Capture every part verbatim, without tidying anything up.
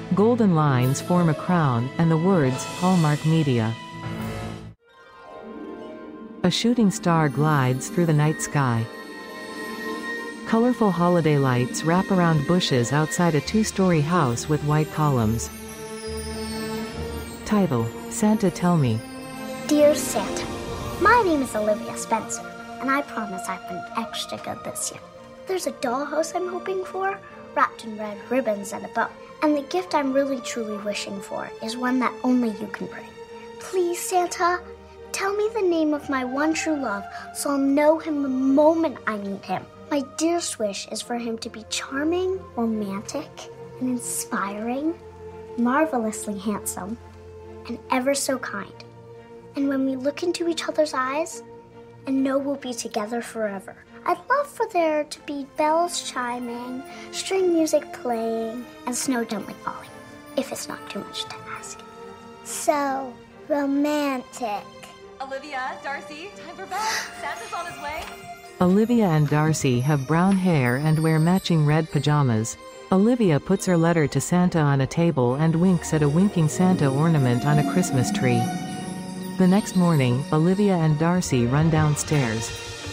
Golden lines form a crown, and the words, Hallmark Media. A shooting star glides through the night sky. Colorful holiday lights wrap around bushes outside a two-story house with white columns. Title: Santa Tell Me. Dear Santa, my name is Olivia Spencer, and I promise I've been extra good this year. There's a dollhouse I'm hoping for, wrapped in red ribbons and a bow. And the gift I'm really truly wishing for is one that only you can bring. Please, Santa, tell me the name of my one true love so I'll know him the moment I meet him. My dearest wish is for him to be charming, romantic, and inspiring, marvelously handsome, and ever so kind. And when we look into each other's eyes and know we'll be together forever, I'd love for there to be bells chiming, string music playing, and snow gently falling, if it's not too much to ask. So romantic. Olivia, Darcy, time for bed. Santa's on his way. Olivia and Darcy have brown hair and wear matching red pajamas. Olivia puts her letter to Santa on a table and winks at a winking Santa ornament on a Christmas tree. The next morning, Olivia and Darcy run downstairs.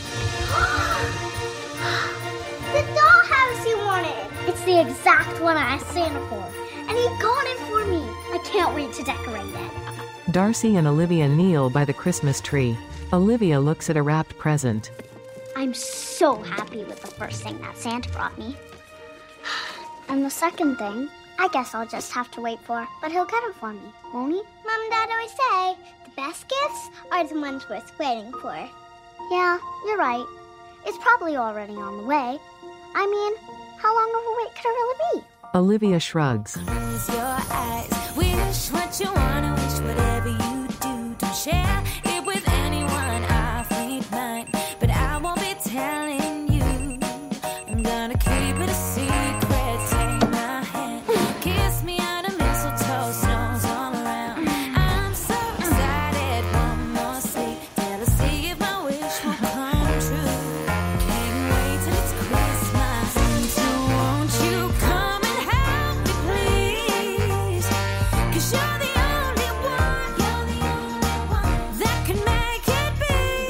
The dollhouse you wanted! It's the exact one I asked Santa for, and he got it for me. I can't wait to decorate it. Darcy and Olivia kneel by the Christmas tree. Olivia looks at a wrapped present. I'm so happy with the first thing that Santa brought me. And the second thing, I guess I'll just have to wait for, but he'll get it for me, won't he? Mom and Dad always say, the best gifts are the ones worth waiting for. Yeah, you're right. It's probably already on the way. I mean, how long of a wait could it really be? Olivia shrugs. Close your eyes. Wish what you wanna wish, whatever you do. Don't share it with anyone. I think mine, but I won't be telling you. I'm gonna keep it a secret. Take my hand, kiss me under mistletoe, snows all around. I'm so excited, one more sleep. Till I see if my wish will come true. Can't wait till it's Christmas. So won't you come and help me, please? 'Cause you're the only one, you're the only one that can make it be.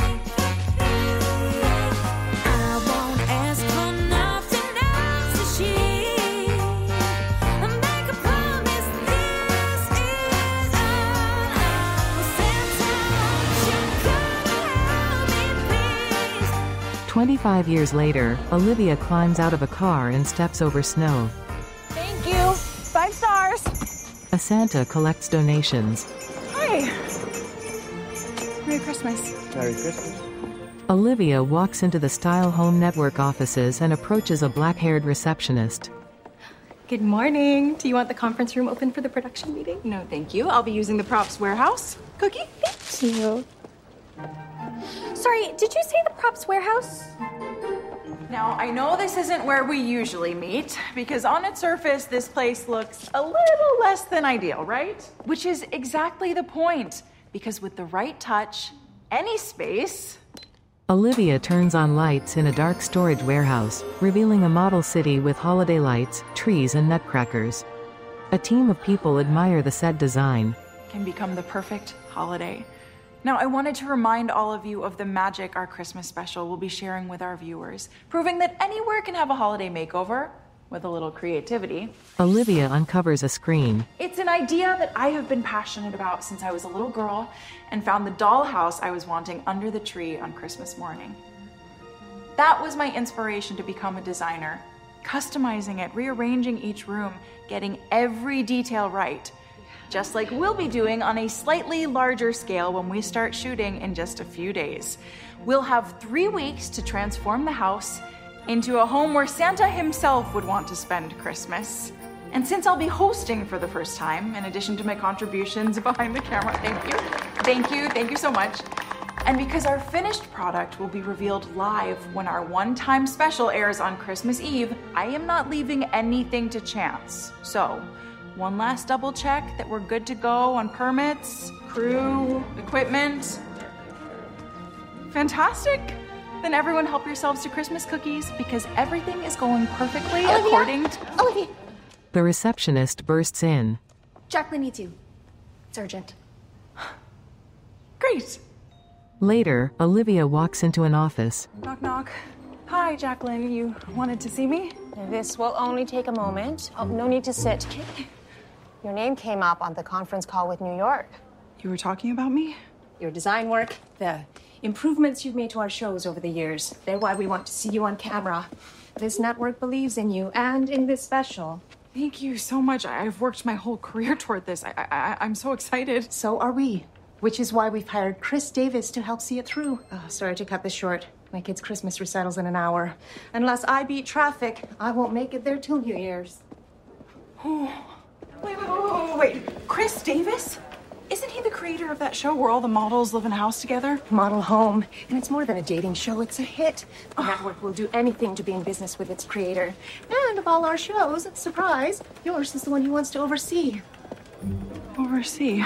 I won't ask for nothing else this year. I make a promise, this is all. Santa, you gotta help me, please. Twenty-five years later, Olivia climbs out of a car and steps over snow. Thank you. Five stars. A Santa collects donations. Hi. Merry Christmas. Merry Christmas. Olivia walks into the Style Home Network offices and approaches a black-haired receptionist. Good morning. Do you want the conference room open for the production meeting? No, thank you. I'll be using the props warehouse. Cookie? Thank you. Sorry, did you say the props warehouse? Now, I know this isn't where we usually meet, because on its surface, this place looks a little less than ideal, right? Which is exactly the point, because with the right touch, any space... Olivia turns on lights in a dark storage warehouse, revealing a model city with holiday lights, trees, and nutcrackers. A team of people admire the set design. can become the perfect holiday. Now, I wanted to remind all of you of the magic our Christmas special will be sharing with our viewers, proving that anywhere can have a holiday makeover with a little creativity. Olivia uncovers a screen. It's an idea that I have been passionate about since I was a little girl and found the dollhouse I was wanting under the tree on Christmas morning. That was my inspiration to become a designer, customizing it, rearranging each room, getting every detail right, just like we'll be doing on a slightly larger scale when we start shooting in just a few days. We'll have three weeks to transform the house into a home where Santa himself would want to spend Christmas. And since I'll be hosting for the first time, in addition to my contributions behind the camera, thank you, thank you, thank you so much. And because our finished product will be revealed live when our one-time special airs on Christmas Eve, I am not leaving anything to chance. So, one last double check that we're good to go on permits, crew, equipment. Fantastic. Then everyone help yourselves to Christmas cookies because everything is going perfectly Olivia? according to... Olivia, The receptionist bursts in. Jacqueline needs you. It's urgent. Great. Later, Olivia walks into an office. Knock, knock. Hi, Jacqueline. You wanted to see me? This will only take a moment. Oh, no need to sit. Your name came up on the conference call with New York. You were talking about me? Your design work, the improvements you've made to our shows over the years. They're why we want to see you on camera. This network believes in you and in this special. Thank you so much. I've worked my whole career toward this. I, I, I'm so excited. So are we, which is why we've hired Chris Davis to help see it through. Oh, sorry to cut this short. My kid's Christmas recitals in an hour. Unless I beat traffic, I won't make it there till New Year's. Oh. Wait, wait, wait, wait, wait, wait. Chris Davis? Isn't he the creator of that show where all the models live in a house together? Model Home. And it's more than a dating show, it's a hit. The network will do anything to be in business with its creator. And of all our shows, surprise, yours is the one he wants to oversee. Oversee?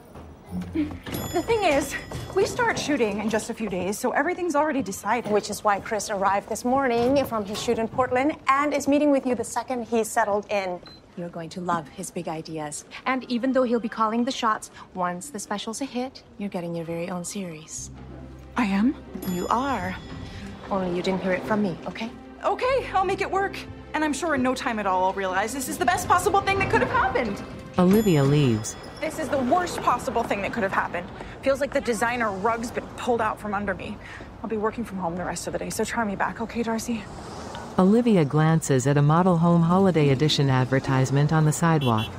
The thing is, we start shooting in just a few days, so everything's already decided. Which is why Chris arrived this morning from his shoot in Portland and is meeting with you the second he's settled in. You're going to love his big ideas. And even though he'll be calling the shots, once the special's a hit, you're getting your very own series. I am? You are. Only you didn't hear it from me, okay? Okay, I'll make it work. And I'm sure in no time at all I'll realize this is the best possible thing that could have happened. Olivia leaves. This is the worst possible thing that could have happened. Feels like the designer rug's been pulled out from under me. I'll be working from home the rest of the day, so try me back, okay, Darcy? Olivia glances at a Model Home Holiday Edition advertisement on the sidewalk.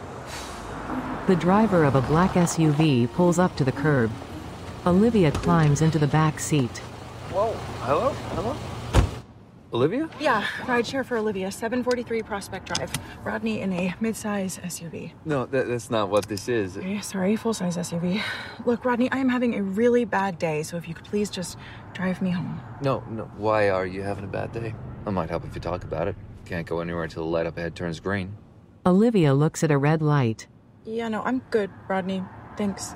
The driver of a black S U V pulls up to the curb. Olivia climbs into the back seat. Whoa, hello, hello? Olivia? Yeah, rideshare for Olivia, seven forty-three Prospect Drive. Rodney in a mid-size S U V. No, that, that's not what this is. Okay, sorry, full-size S U V. Look, Rodney, I am having a really bad day, so if you could please just drive me home. No, no, why are you having a bad day? I might help if you talk about it. Can't go anywhere until the light up ahead turns green. Olivia looks at a red light. Yeah, no, I'm good, Rodney. Thanks.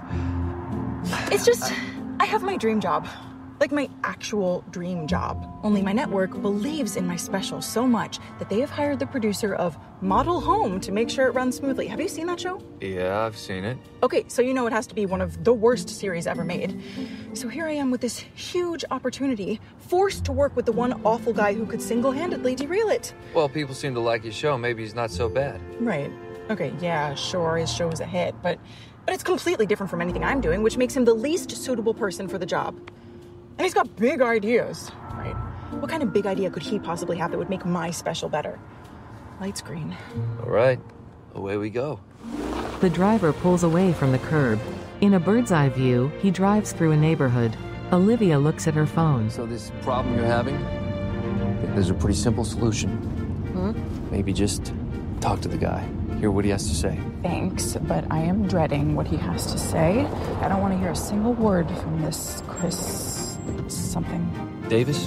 It's just, I have my dream job. Like my actual dream job. Only my network believes in my special so much that they have hired the producer of Model Home to make sure it runs smoothly. Have you seen that show? Yeah, I've seen it. Okay, so you know it has to be one of the worst series ever made. So here I am with this huge opportunity, forced to work with the one awful guy who could single-handedly derail it. Well, people seem to like his show. Maybe he's not so bad. Right. Okay, yeah, sure, his show is a hit, but, but it's completely different from anything I'm doing, which makes him the least suitable person for the job. And he's got big ideas, right? What kind of big idea could he possibly have that would make my special better? Lights green. All right, away we go. The driver pulls away from the curb. In a bird's eye view, he drives through a neighborhood. Olivia looks at her phone. So this problem you're having, I think there's a pretty simple solution. Hmm? Maybe just talk to the guy. Hear what he has to say. Thanks, but I am dreading what he has to say. I don't want to hear a single word from this Chris... something. Davis?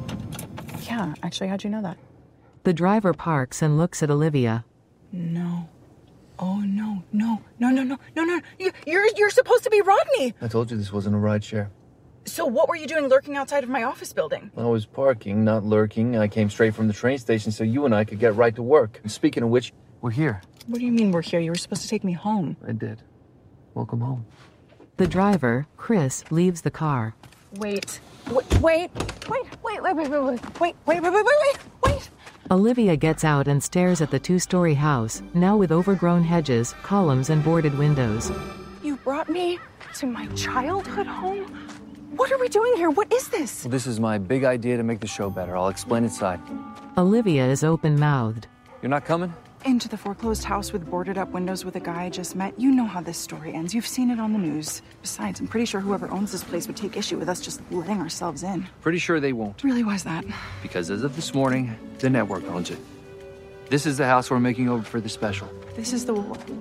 Yeah, actually, how'd you know that? The driver parks and looks at Olivia. No. Oh, no, no, no, no, no, no, no. You, you're, you're supposed to be Rodney. I told you this wasn't a rideshare. So what were you doing lurking outside of my office building? I was parking, not lurking. I came straight from the train station so you and I could get right to work. And speaking of which, we're here. What do you mean we're here? You were supposed to take me home. I did. Welcome home. The driver, Chris, leaves the car. Wait. Wait, wait, wait, wait, wait, wait, wait, wait, wait, wait, wait, wait, wait, wait. Olivia gets out and stares at the two-story house, now with overgrown hedges, columns, and boarded windows. You brought me to my childhood home? What are we doing here? What is this? Well, this is my big idea to make the show better. I'll explain inside. Olivia is open-mouthed. You're not coming? Into the foreclosed house with boarded-up windows with a guy I just met. You know how this story ends. You've seen it on the news. Besides, I'm pretty sure whoever owns this place would take issue with us just letting ourselves in. Pretty sure they won't. Really, why's that? Because as of this morning, the network owns it. This is the house we're making over for the special. This is the...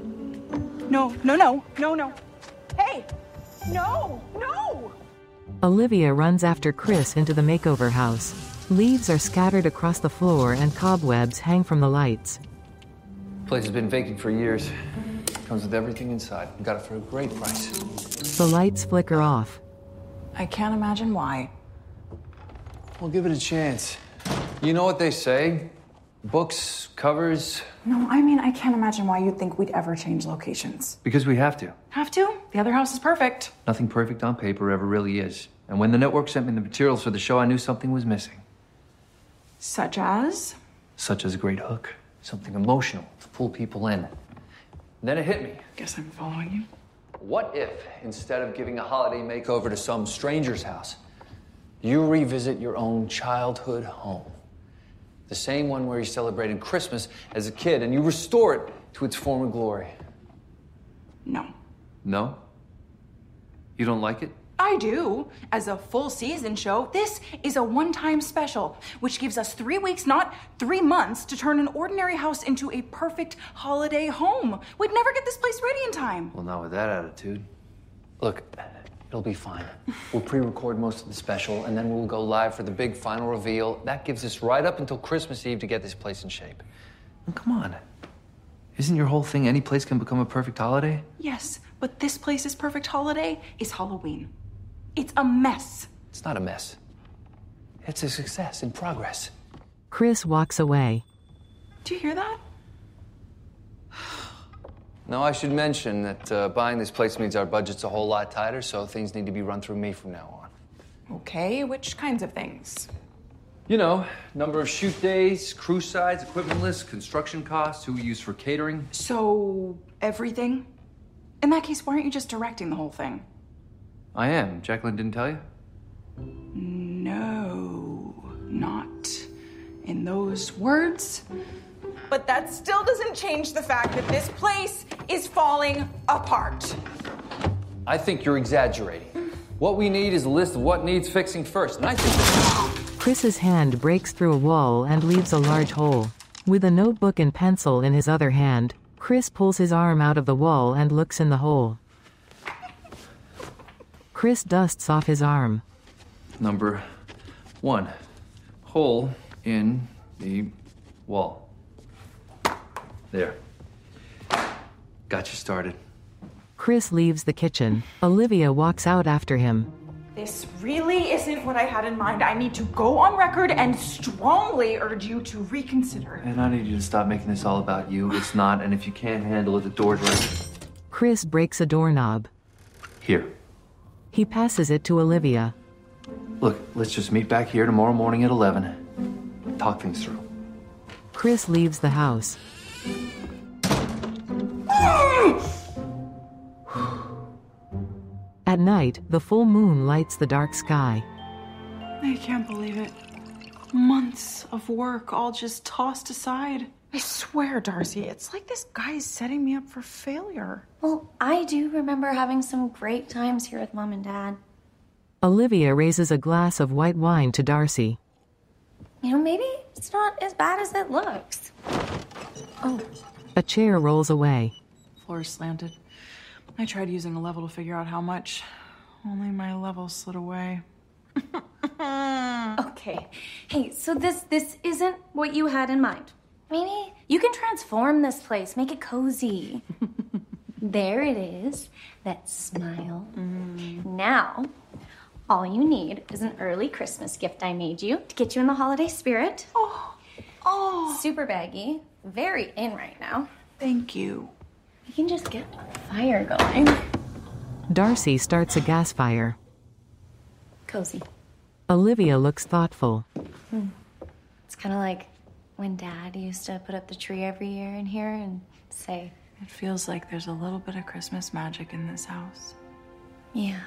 No, no, no, no, no. Hey! No! No! Olivia runs after Chris into the makeover house. Leaves are scattered across the floor and cobwebs hang from the lights. Place has been vacant for years. Comes with everything inside. Got it for a great price. The lights flicker off. I can't imagine why. Well, give it a chance. You know what they say? Books, covers. No, I mean, I can't imagine why you'd think we'd ever change locations. Because we have to. Have to? The other house is perfect. Nothing perfect on paper ever really is. And when the network sent me the materials for the show, I knew something was missing. Such as? Such as a great hook. Something emotional to pull people in. And then it hit me. Guess I'm following you. What if, instead of giving a holiday makeover to some stranger's house, you revisit your own childhood home? The same one where you celebrated Christmas as a kid, and you restore it to its former glory. No. No? You don't like it? I do. As a full season show, this is a one-time special, which gives us three weeks, not three months, to turn an ordinary house into a perfect holiday home. We'd never get this place ready in time. Well, not with that attitude. Look, it'll be fine. We'll pre-record most of the special, and then we'll go live for the big final reveal. That gives us right up until Christmas Eve to get this place in shape. And come on. Isn't your whole thing any place can become a perfect holiday? Yes, but this place's perfect holiday is Halloween. It's a mess. It's not a mess. It's a success in progress. Chris walks away. Do you hear that? No, I should mention that uh, buying this place means our budget's a whole lot tighter, so things need to be run through me from now on. Okay, which kinds of things? You know, number of shoot days, crew size, equipment list, construction costs, who we use for catering. So, everything? In that case, why aren't you just directing the whole thing? I am. Jacqueline didn't tell you? No, not in those words. But that still doesn't change the fact that this place is falling apart. I think you're exaggerating. What we need is a list of what needs fixing first, and I think... Chris's hand breaks through a wall and leaves a large hole. With a notebook and pencil in his other hand, Chris pulls his arm out of the wall and looks in the hole. Chris dusts off his arm. Number one, hole in the wall. There. Got you started. Chris leaves the kitchen. Olivia walks out after him. This really isn't what I had in mind. I need to go on record and strongly urge you to reconsider. And I need you to stop making this all about you. It's not, and if you can't handle it, the door's right. Chris breaks a doorknob. Here. He passes it to Olivia. Look, let's just meet back here tomorrow morning at eleven. Talk things through. Chris leaves the house. At night, the full moon lights the dark sky. I can't believe it. Months of work all just tossed aside. I swear, Darcy, it's like this guy's setting me up for failure. Well, I do remember having some great times here with Mom and Dad. Olivia raises a glass of white wine to Darcy. You know, maybe it's not as bad as it looks. Oh. A chair rolls away. Floor is slanted. I tried using a level to figure out how much. Only my level slid away. Okay. Hey, so this this isn't what you had in mind. Maybe you can transform this place, make it cozy. There it is. That smile. Mm. Now, all you need is an early Christmas gift I made you to get you in the holiday spirit. Oh. Oh. Super baggy. Very in right now. Thank you. You can just get a fire going. Darcy starts a gas fire. Cozy. Olivia looks thoughtful. Hmm. It's kind of like when Dad used to put up the tree every year in here and say... It feels like there's a little bit of Christmas magic in this house. Yeah.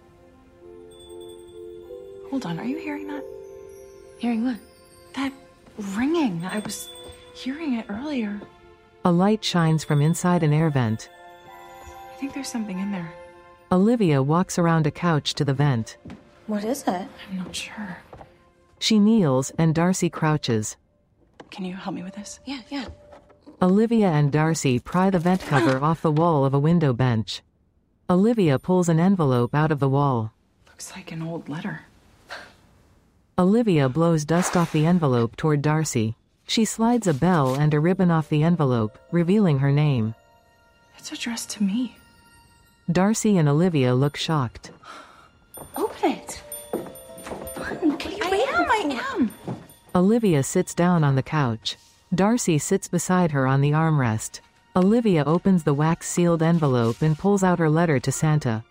Hold on, are you hearing that? Hearing what? That ringing. I was hearing it earlier. A light shines from inside an air vent. I think there's something in there. Olivia walks around a couch to the vent. What is it? I'm not sure. She kneels and Darcy crouches. Can you help me with this? Yeah, yeah. Olivia and Darcy pry the vent cover off the wall of a window bench. Olivia pulls an envelope out of the wall. Looks like an old letter. Olivia blows dust off the envelope toward Darcy. She slides a bell and a ribbon off the envelope, revealing her name. It's addressed to me. Darcy and Olivia look shocked. Open it. Come on, I am, I am. Olivia sits down on the couch. Darcy sits beside her on the armrest. Olivia opens the wax-sealed envelope and pulls out her letter to Santa.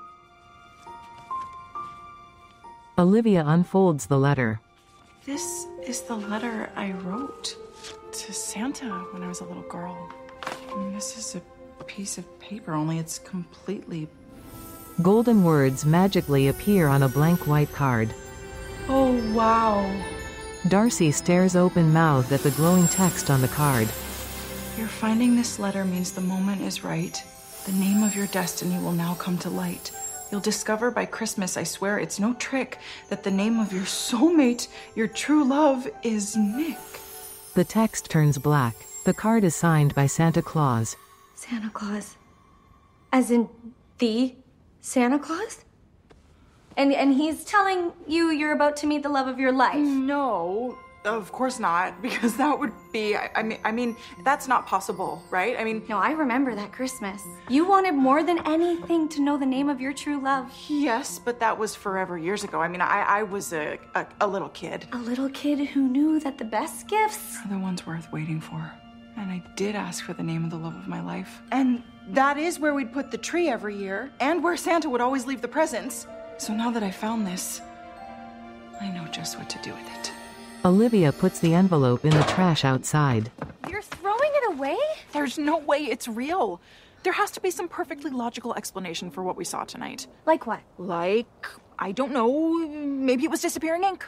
Olivia unfolds the letter. This is the letter I wrote to Santa when I was a little girl. And this is a piece of paper, only it's completely... Golden words magically appear on a blank white card. Oh, wow. Darcy stares open-mouthed at the glowing text on the card. Your finding this letter means the moment is right. The name of your destiny will now come to light. You'll discover by Christmas, I swear it's no trick, that the name of your soulmate, your true love, is Nick. The text turns black. The card is signed by Santa Claus. Santa Claus? As in the Santa Claus? And and he's telling you you're about to meet the love of your life? No, of course not, because that would be, I, I mean, I mean, that's not possible, right? I mean... No, I remember that Christmas. You wanted more than anything to know the name of your true love. Yes, but that was forever years ago. I mean, I, I was a, a, a little kid. A little kid who knew that the best gifts... are the ones worth waiting for. And I did ask for the name of the love of my life. And that is where we'd put the tree every year, and where Santa would always leave the presents. So now that I found this, I know just what to do with it. Olivia puts the envelope in the trash outside. You're throwing it away? There's no way it's real. There has to be some perfectly logical explanation for what we saw tonight. Like what? Like, I don't know, maybe it was disappearing ink.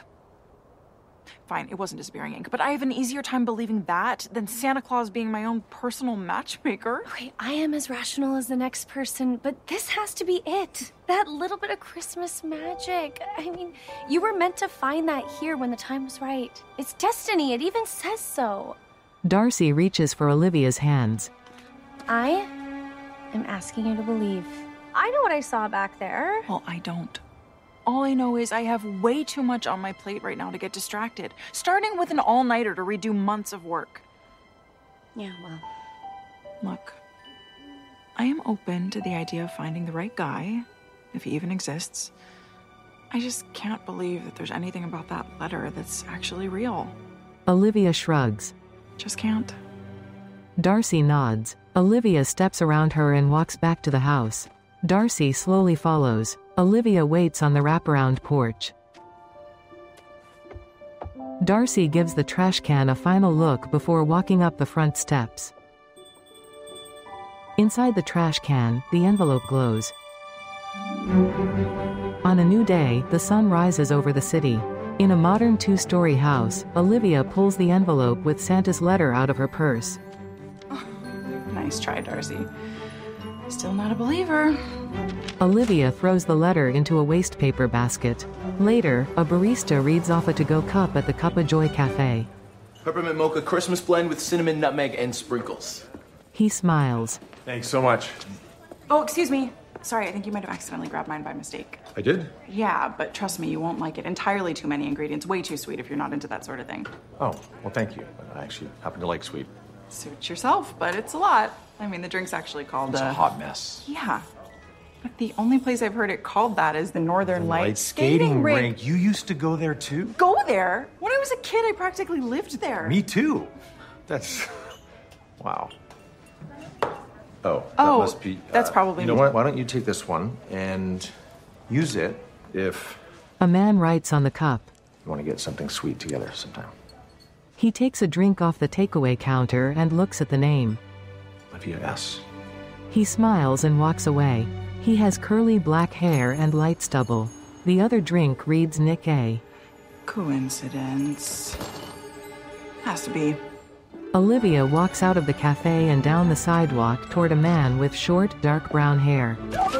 Fine, it wasn't disappearing ink, but I have an easier time believing that than Santa Claus being my own personal matchmaker. Okay, I am as rational as the next person, but this has to be it. That little bit of Christmas magic. I mean, you were meant to find that here when the time was right. It's destiny, it even says so. Darcy reaches for Olivia's hands. I am asking you to believe. I know what I saw back there. Well, I don't. All I know is I have way too much on my plate right now to get distracted, starting with an all-nighter to redo months of work. Yeah, well... Look, I am open to the idea of finding the right guy, if he even exists. I just can't believe that there's anything about that letter that's actually real. Olivia shrugs. Just can't. Darcy nods. Olivia steps around her and walks back to the house. Darcy slowly follows. Olivia waits on the wraparound porch. Darcy gives the trash can a final look before walking up the front steps. Inside the trash can, the envelope glows. On a new day, the sun rises over the city. In a modern two-story house, Olivia pulls the envelope with Santa's letter out of her purse. Oh, nice try, Darcy. Still not a believer. Olivia throws the letter into a waste paper basket. Later, a barista reads off a to-go cup at the Cup of Joy Cafe. Peppermint mocha Christmas blend with cinnamon, nutmeg, and sprinkles. He smiles. Thanks so much. Oh, excuse me. Sorry, I think you might have accidentally grabbed mine by mistake. I did? Yeah, but trust me, you won't like it. Entirely too many ingredients, way too sweet if you're not into that sort of thing. Oh, well, thank you. I actually happen to like sweet. Suit yourself, but it's a lot. I mean, the drink's actually called... It's uh, a hot mess. Yeah. But the only place I've heard it called that is the Northern Lights Light Skating, skating Rink. rink. You used to go there too? Go there? When I was a kid, I practically lived there. Me too. That's... Wow. Oh, that Oh, must be... that's probably You know me. what? Why don't you take this one and use it if A man writes on the cup. you want to get something sweet together sometime. He takes a drink off the takeaway counter and looks at the name. Olivia S. He smiles and walks away. He has curly black hair and light stubble. The other drink reads Nick A. Coincidence. Has to be. Olivia walks out of the cafe and down the sidewalk toward a man with short, dark brown hair.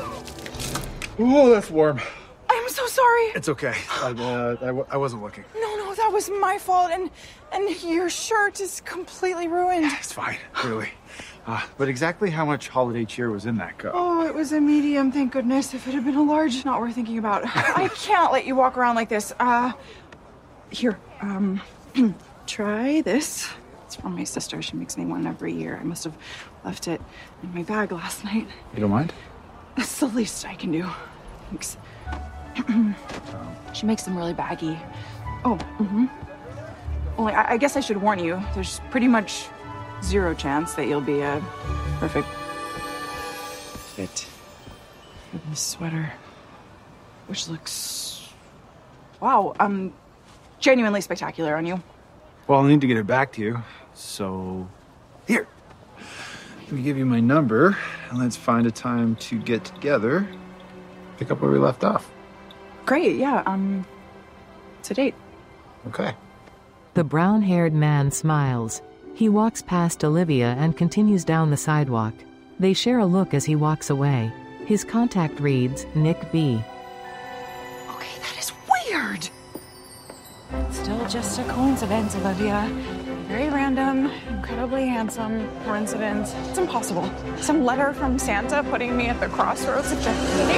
Oh, that's warm. I'm so sorry. It's okay. I, uh, I, w- I wasn't looking. No, no, that was my fault, and and your shirt is completely ruined. It's fine, really. Uh, but exactly how much holiday cheer was in that cup? Oh, it was a medium, thank goodness. If it had been a large, not worth thinking about. I can't let you walk around like this. Uh, here, um, try this. It's from my sister. She makes me one every year. I must have left it in my bag last night. You don't mind? That's the least I can do. Thanks. She makes them really baggy. Oh, mm-hmm. Only, I, I guess I should warn you, there's pretty much zero chance that you'll be a perfect fit for this sweater, which looks, wow, um, genuinely spectacular on you. Well, I'll need to get it back to you. So, here. Let me give you my number, and let's find a time to get together. Pick up where we left off. Great, yeah, um, it's a date. Okay. The brown-haired man smiles. He walks past Olivia and continues down the sidewalk. They share a look as he walks away. His contact reads, Nick B. Okay, that is weird. Still just a coincidence, Olivia. Very random, incredibly handsome coincidence. It's impossible. Some letter from Santa putting me at the crossroads of destiny.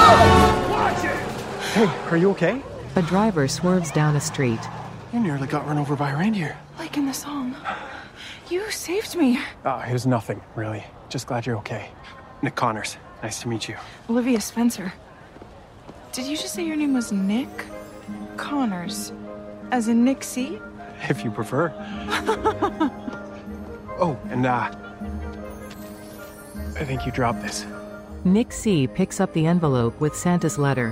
Hey, are you okay? A driver swerves down a street. You nearly got run over by a reindeer. Like in the song. You saved me. Oh, it was nothing, really. Just glad you're okay. Nick Connors, nice to meet you. Olivia Spencer. Did you just say your name was Nick Connors? As in Nick C? If you prefer. Oh, and uh, I think you dropped this. Nick C. picks up the envelope with Santa's letter.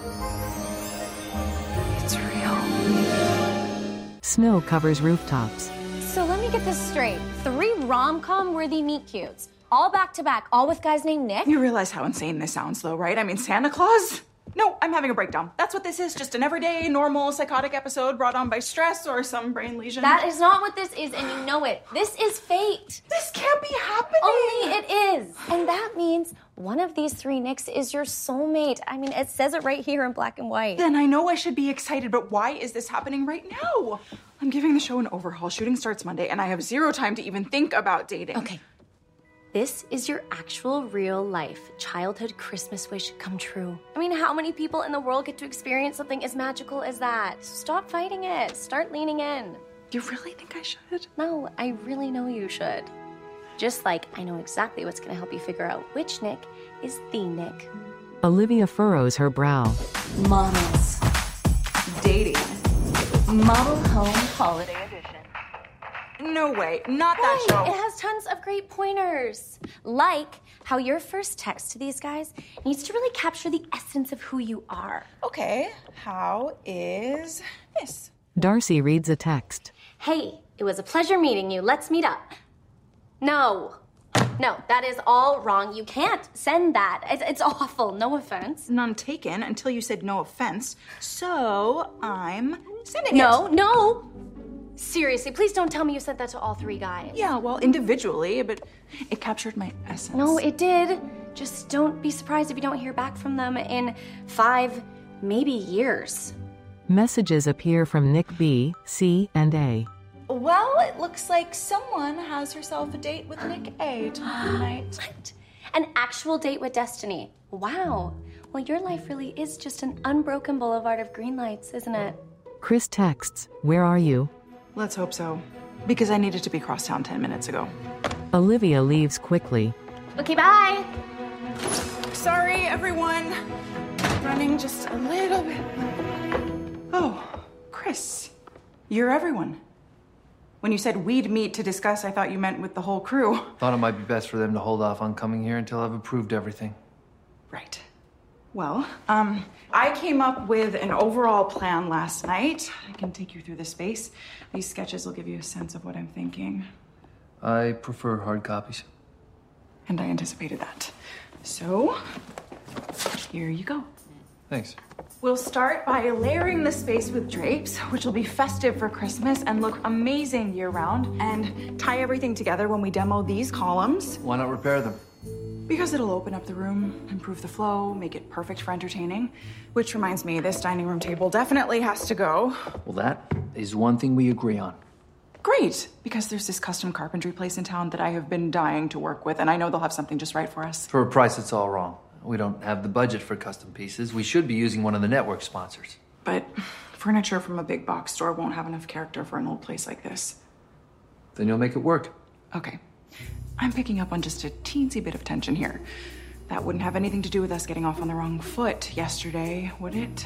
It's real. Snow covers rooftops. So let me get this straight. Three rom-com worthy meet cutes. All back to back, all with guys named Nick? You realize how insane this sounds though, right? I mean, Santa Claus? No, I'm having a breakdown. That's what this is, just an everyday, normal, psychotic episode brought on by stress or some brain lesion. That is not what this is, and you know it. This is fate. This can't be happening. Only it is. And that means one of these three Nicks is your soulmate. I mean, it says it right here in black and white. Then I know I should be excited, but why is this happening right now? I'm giving the show an overhaul. Shooting starts Monday, and I have zero time to even think about dating. Okay. This is your actual real life childhood Christmas wish come true. I mean, how many people in the world get to experience something as magical as that? So stop fighting it. Start leaning in. You really think I should? No, I really know you should. Just like I know exactly what's going to help you figure out which Nick is the Nick. Olivia furrows her brow. Models. Dating. Model Home Holiday Edition. No way, not that Right, show. It has tons of great pointers. Like how your first text to these guys needs to really capture the essence of who you are. Okay, how is this? Darcy reads a text. Hey, it was a pleasure meeting you. Let's meet up. No. No, that is all wrong. You can't send that. It's, it's awful. No offense. None taken until you said no offense. So I'm sending No, it. no. Seriously, please don't tell me you sent that to all three guys. Yeah, well, individually, but it captured my essence. No, it did. Just don't be surprised if you don't hear back from them in five, maybe years. Messages appear from Nick B, C, and A. Well, it looks like someone has herself a date with Nick A tomorrow night. What? An actual date with Destiny. Wow. Well, your life really is just an unbroken boulevard of green lights, isn't it? Chris texts, where are you? Let's hope so. Because I needed to be crosstown ten minutes ago. Olivia leaves quickly. Okay, bye. Sorry, everyone. Running just a little bit. Oh, Chris, you're everyone. When you said we'd meet to discuss, I thought you meant with the whole crew. Thought it might be best for them to hold off on coming here until I've approved everything. Right. Well, um, I came up with an overall plan last night. I can take you through the space. These sketches will give you a sense of what I'm thinking. I prefer hard copies. And I anticipated that. So, here you go. Thanks. We'll start by layering the space with drapes, which will be festive for Christmas and look amazing year-round, and tie everything together when we demo these columns. Why not repair them? Because it'll open up the room, improve the flow, make it perfect for entertaining. Which reminds me, this dining room table definitely has to go. Well, that is one thing we agree on. Great, because there's this custom carpentry place in town that I have been dying to work with, and I know they'll have something just right for us. For a price, it's all wrong. We don't have the budget for custom pieces. We should be using one of the network sponsors. But furniture from a big box store won't have enough character for an old place like this. Then you'll make it work. Okay. I'm picking up on just a teensy bit of tension here. That wouldn't have anything to do with us getting off on the wrong foot yesterday, would it?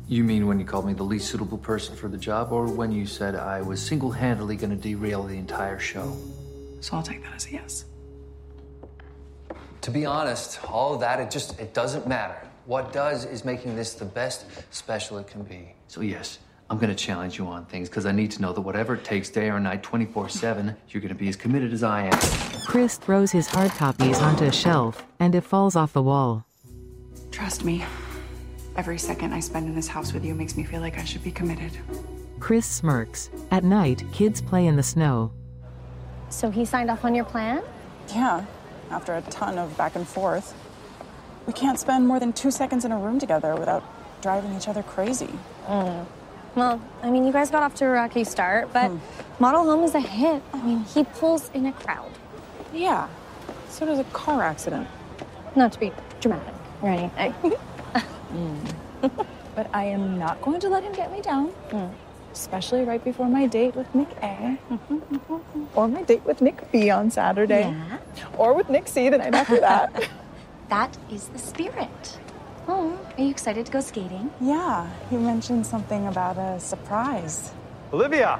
You mean when you called me the least suitable person for the job, or when you said I was single-handedly going to derail the entire show? So I'll take that as a yes. To be honest, all of that, it just, it doesn't matter. What does is making this the best special it can be. So yes, I'm gonna challenge you on things because I need to know that whatever it takes, day or night, twenty-four seven, you're gonna be as committed as I am. Chris throws his hard copies onto a shelf, and it falls off the wall. Trust me, every second I spend in this house with you makes me feel like I should be committed. Chris smirks. At night, kids play in the snow. So he signed off on your plan? Yeah, after a ton of back and forth. We can't spend more than two seconds in a room together without driving each other crazy. Mm. Well, I mean, you guys got off to a rocky start, but hmm. Model Home is a hit. I mean, he pulls in a crowd. Yeah, so does a car accident. Not to be dramatic or anything. mm. But I am not going to let him get me down, mm. especially right before my date with Nick A. Or my date with Nick B on Saturday. Yeah. Or with Nick C the night after that. That is the spirit. Oh, are you excited to go skating? Yeah, he mentioned something about a surprise. Olivia!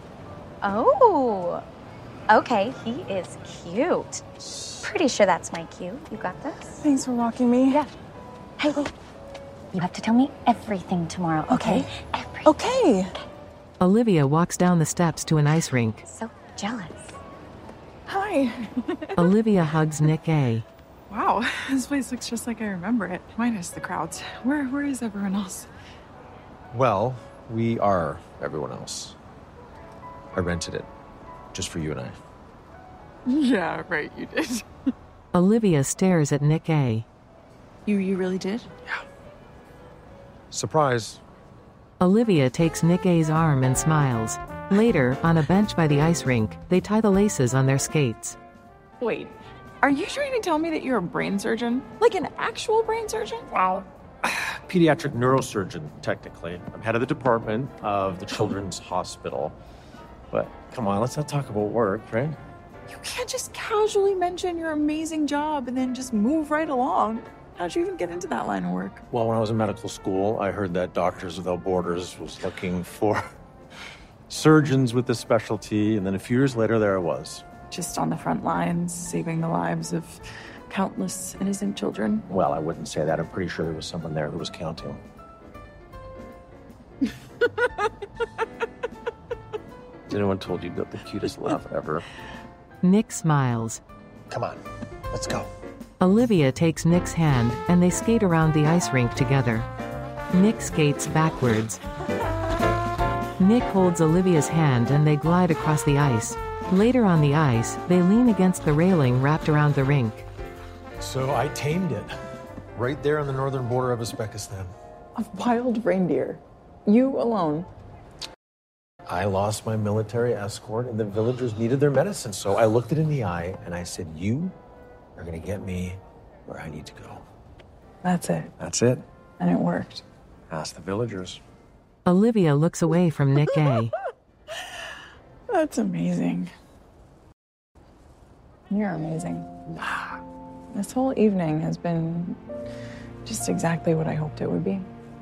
Oh, okay, he is cute. Pretty sure that's my cue. You got this? Thanks for walking me. Yeah. Hey, wait. You have to tell me everything tomorrow, okay? Okay. Everything. Okay. Olivia walks down the steps to an ice rink. So jealous. Hi. Olivia hugs Nick A. Wow, this place looks just like I remember it, minus the crowds. Where, where is everyone else? Well, we are everyone else. I rented it, just for you and I. Yeah, right, you did. Olivia stares at Nick A. You, you really did? Yeah. Surprise. Olivia takes Nick A's arm and smiles. Later, on a bench by the ice rink, they tie the laces on their skates. Wait. Are you trying to tell me that you're a brain surgeon? Like an actual brain surgeon? Wow. Pediatric neurosurgeon, technically. I'm head of the department of the Children's Hospital. But come on, let's not talk about work, right? You can't just casually mention your amazing job and then just move right along. How'd you even get into that line of work? Well, when I was in medical school, I heard that Doctors Without Borders was looking for surgeons with this specialty, and then a few years later, there I was. Just on the front lines, saving the lives of countless innocent children. Well, I wouldn't say that. I'm pretty sure there was someone there who was counting. Has anyone told you you got the cutest laugh ever? Nick smiles. Come on, let's go. Olivia takes Nick's hand, and they skate around the ice rink together. Nick skates backwards. Nick holds Olivia's hand and they glide across the ice. Later on the ice, they lean against the railing wrapped around the rink. So I tamed it, right there on the northern border of Uzbekistan. A wild reindeer. You alone. I lost my military escort and the villagers needed their medicine. So I looked it in the eye and I said, you are gonna get me where I need to go. That's it. That's it. And it worked. Ask the villagers. Olivia looks away from Nick A. That's amazing. You're amazing. This whole evening has been just exactly what I hoped it would be.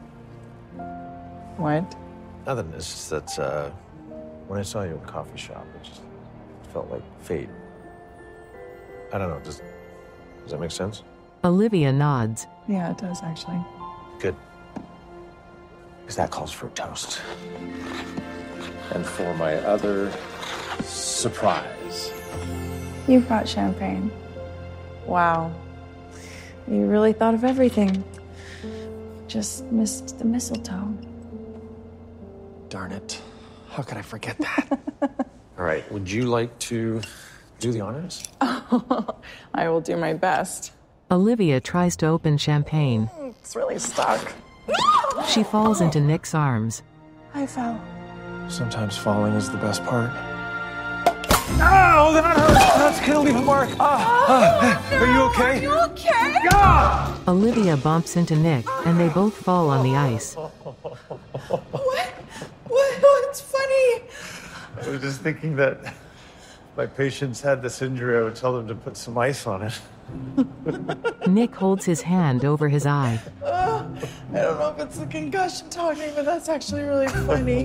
What? Nothing. It's just that uh, when I saw you in a coffee shop, it just felt like fate. I don't know. Does, does that make sense? Olivia nods. Yeah, it does, actually. Good. Because that calls for a toast. And for my other surprise. You brought champagne. Wow. You really thought of everything. Just missed the mistletoe. Darn it. How could I forget that? All right, would you like to do the honors? I will do my best. Olivia tries to open champagne. It's really stuck. She falls into Nick's arms. I fell. Sometimes falling is the best part. Ow, that hurts. That's gonna leave a mark. Ah, ah. No, are you okay? Are you okay? Ah! Olivia bumps into Nick, and they both fall on the ice. What? What? What's funny? I was just thinking that if my patients had this injury, I would tell them to put some ice on it. Nick holds his hand over his eye. Uh, I don't know if it's the concussion talking, but that's actually really funny.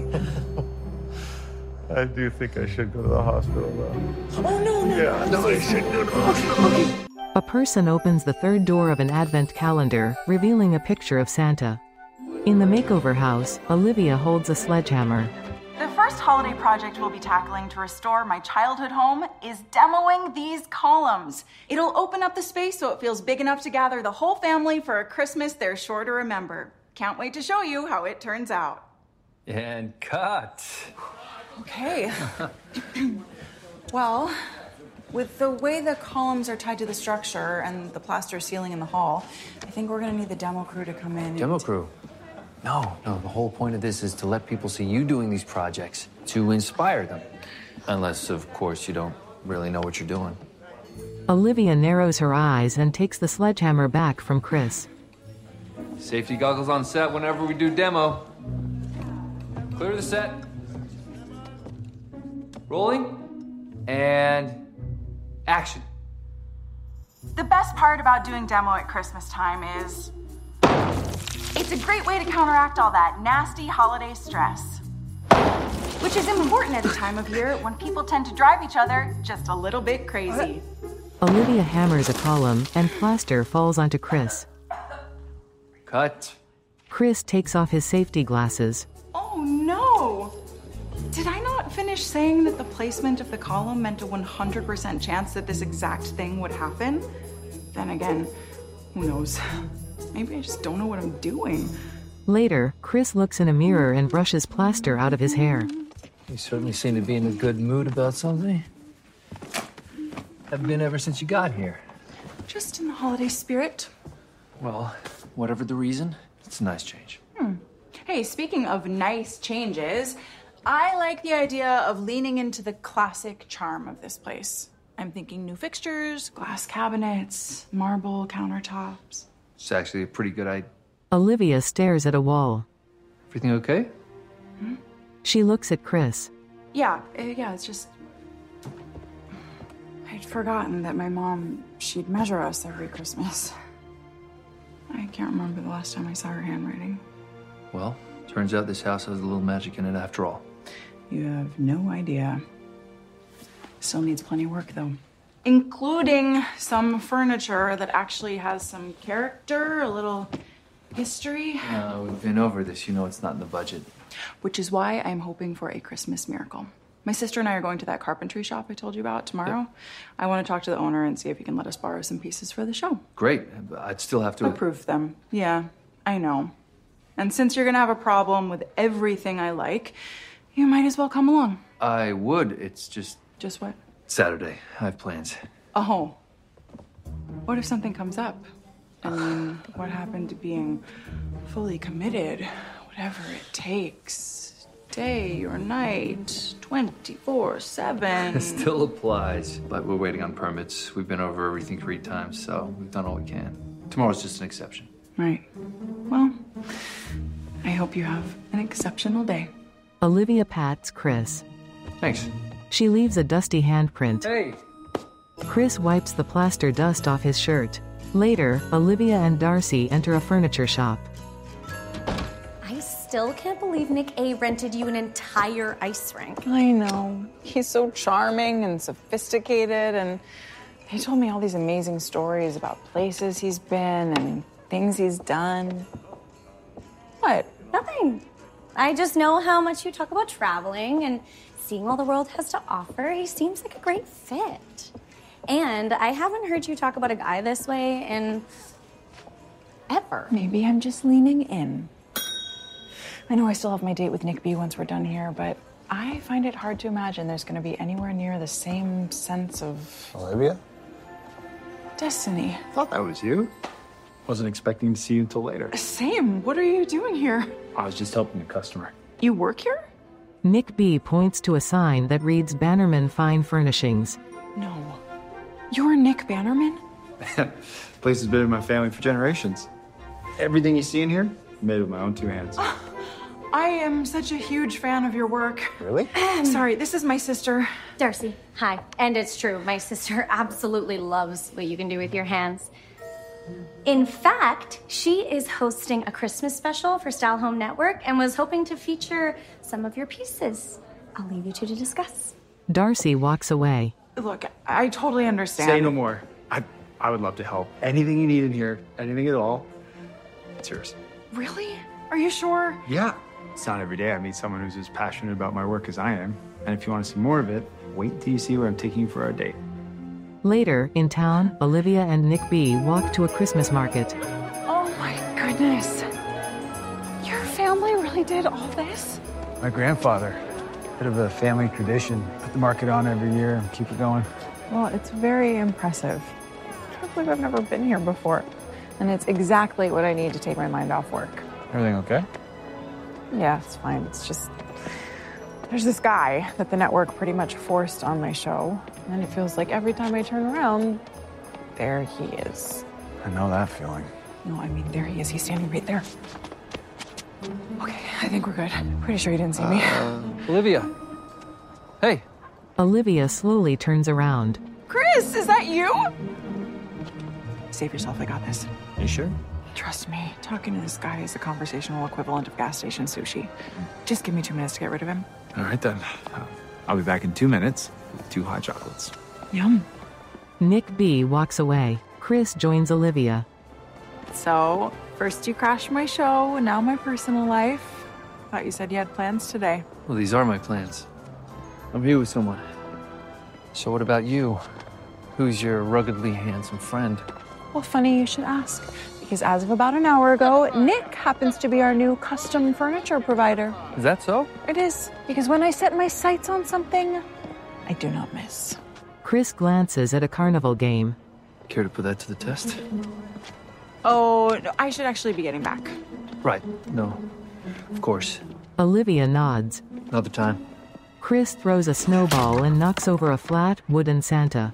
I do think I should go to the hospital, though. Oh, no, no. Yeah, no, I should go to the hospital. A person opens the third door of an advent calendar, revealing a picture of Santa. In the makeover house, Olivia holds a sledgehammer. The first holiday project we'll be tackling to restore my childhood home is demoing these columns. It'll open up the space so it feels big enough to gather the whole family for a Christmas they're sure to remember. Can't wait to show you how it turns out. And cut. Okay. Well, with the way the columns are tied to the structure and the plaster ceiling in the hall, I think we're gonna need the demo crew to come in. Demo crew? No, no, the whole point of this is to let people see you doing these projects, to inspire them. Unless, of course, you don't really know what you're doing. Olivia narrows her eyes and takes the sledgehammer back from Chris. Safety goggles on set whenever we do demo. Clear the set. Rolling. And action. The best part about doing demo at Christmas time is it's a great way to counteract all that nasty holiday stress. Which is important at a time of year when people tend to drive each other just a little bit crazy. Olivia hammers a column, and plaster falls onto Chris. Cut. Chris takes off his safety glasses. Oh no! Did I not finish saying that the placement of the column meant a one hundred percent chance that this exact thing would happen? Then again, who knows? Maybe I just don't know what I'm doing. Later, Chris looks in a mirror and brushes plaster out of his hair. You certainly seem to be in a good mood about something. Have been ever since you got here. Just in the holiday spirit. Well, whatever the reason, it's a nice change. Hmm. Hey, speaking of nice changes, I like the idea of leaning into the classic charm of this place. I'm thinking new fixtures, glass cabinets, marble countertops. It's actually a pretty good idea. Olivia stares at a wall. Everything okay? Hmm? She looks at Chris. Yeah, uh, yeah, it's just... I'd forgotten that my mom, she'd measure us every Christmas. I can't remember the last time I saw her handwriting. Well, turns out this house has a little magic in it after all. You have no idea. Still needs plenty of work, though. Including some furniture that actually has some character, a little history. Uh, we've been over this. You know it's not in the budget. Which is why I'm hoping for a Christmas miracle. My sister and I are going to that carpentry shop I told you about tomorrow. Yep. I want to talk to the owner and see if he can let us borrow some pieces for the show. Great. I'd still have to... Approve them. Yeah, I know. And since you're going to have a problem with everything I like, you might as well come along. I would. It's just... Just what? Saturday. I have plans. Oh. What if something comes up? I mean, what happened to being fully committed? Whatever it takes. Day or night. twenty-four seven. It still applies. But we're waiting on permits. We've been over everything three times, so we've done all we can. Tomorrow's just an exception. Right. Well, I hope you have an exceptional day. Olivia pats Chris. Thanks. She leaves a dusty handprint. Hey! Chris wipes the plaster dust off his shirt. Later, Olivia and Darcy enter a furniture shop. I still can't believe Nick A. rented you an entire ice rink. I know. He's so charming and sophisticated, and he told me all these amazing stories about places he's been and things he's done. What? Nothing. I just know how much you talk about traveling and seeing all the world has to offer. He seems like a great fit. And I haven't heard you talk about a guy this way in ever. Maybe I'm just leaning in. I know I still have my date with Nick B once we're done here, but I find it hard to imagine there's going to be anywhere near the same sense of... Olivia? Destiny. Thought that was you. Wasn't expecting to see you until later. Same. What are you doing here? I was just helping a customer. You work here? Nick B points to a sign that reads Bannerman Fine Furnishings. No. You're Nick Bannerman? Place has been in my family for generations. Everything you see in here, made with my own two hands. I am such a huge fan of your work. Really? Sorry, this is my sister. Darcy, hi. And it's true, my sister absolutely loves what you can do with your hands. In fact, she is hosting a Christmas special for Style Home Network and was hoping to feature some of your pieces. I'll leave you two to discuss. Darcy walks away. Look, I totally understand. Say no more. I, I would love to help. Anything you need in here, anything at all, it's yours. Really? Are you sure? Yeah. It's not every day I meet someone who's as passionate about my work as I am. And if you want to see more of it, wait until you see where I'm taking you for our date. Later, in town, Olivia and Nick B walk to a Christmas market. Oh my goodness. Your family really did all this? My grandfather, bit of a family tradition, put the market on every year and keep it going. Well, it's very impressive. I can't believe I've never been here before. And it's exactly what I need to take my mind off work. Everything okay? Yeah, it's fine. It's just, there's this guy that the network pretty much forced on my show. And it feels like every time I turn around, there he is. I know that feeling. No, I mean, there he is. He's standing right there. Okay, I think we're good. Pretty sure he didn't see me. Uh, Olivia. Hey. Olivia slowly turns around. Chris, is that you? Save yourself, I got this. You sure? Trust me, talking to this guy is the conversational equivalent of gas station sushi. Just give me two minutes to get rid of him. All right, then. Uh, I'll be back in two minutes with two hot chocolates. Yum. Nick B walks away. Chris joins Olivia. So, first you crashed my show, and now my personal life. Thought you said you had plans today. Well, these are my plans. I'm here with someone. So what about you? Who's your ruggedly handsome friend? Well, funny you should ask. Because as of about an hour ago, Nick happens to be our new custom furniture provider. Is that so? It is. Because when I set my sights on something, I do not miss. Chris glances at a carnival game. Care to put that to the test? Oh, no, I should actually be getting back. Right. No. Of course. Olivia nods. Another time. Chris throws a snowball and knocks over a flat wooden Santa.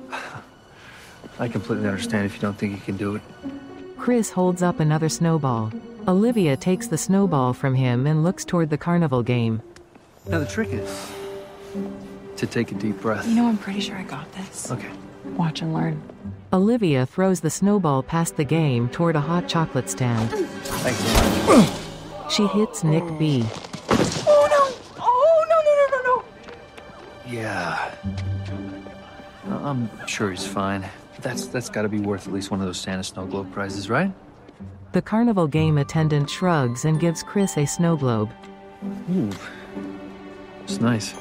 I completely understand if you don't think you can do it. Chris holds up another snowball. Olivia takes the snowball from him and looks toward the carnival game. Now the trick is to take a deep breath. You know, I'm pretty sure I got this. Okay. Watch and learn. Olivia throws the snowball past the game toward a hot chocolate stand. Thanks so much. She hits Nick B. Oh no! Oh no no no no no! Yeah. I'm sure he's fine. That's that's got to be worth at least one of those Santa Snow Globe prizes, right? The carnival game attendant shrugs and gives Chris a snow globe. Ooh. It's nice.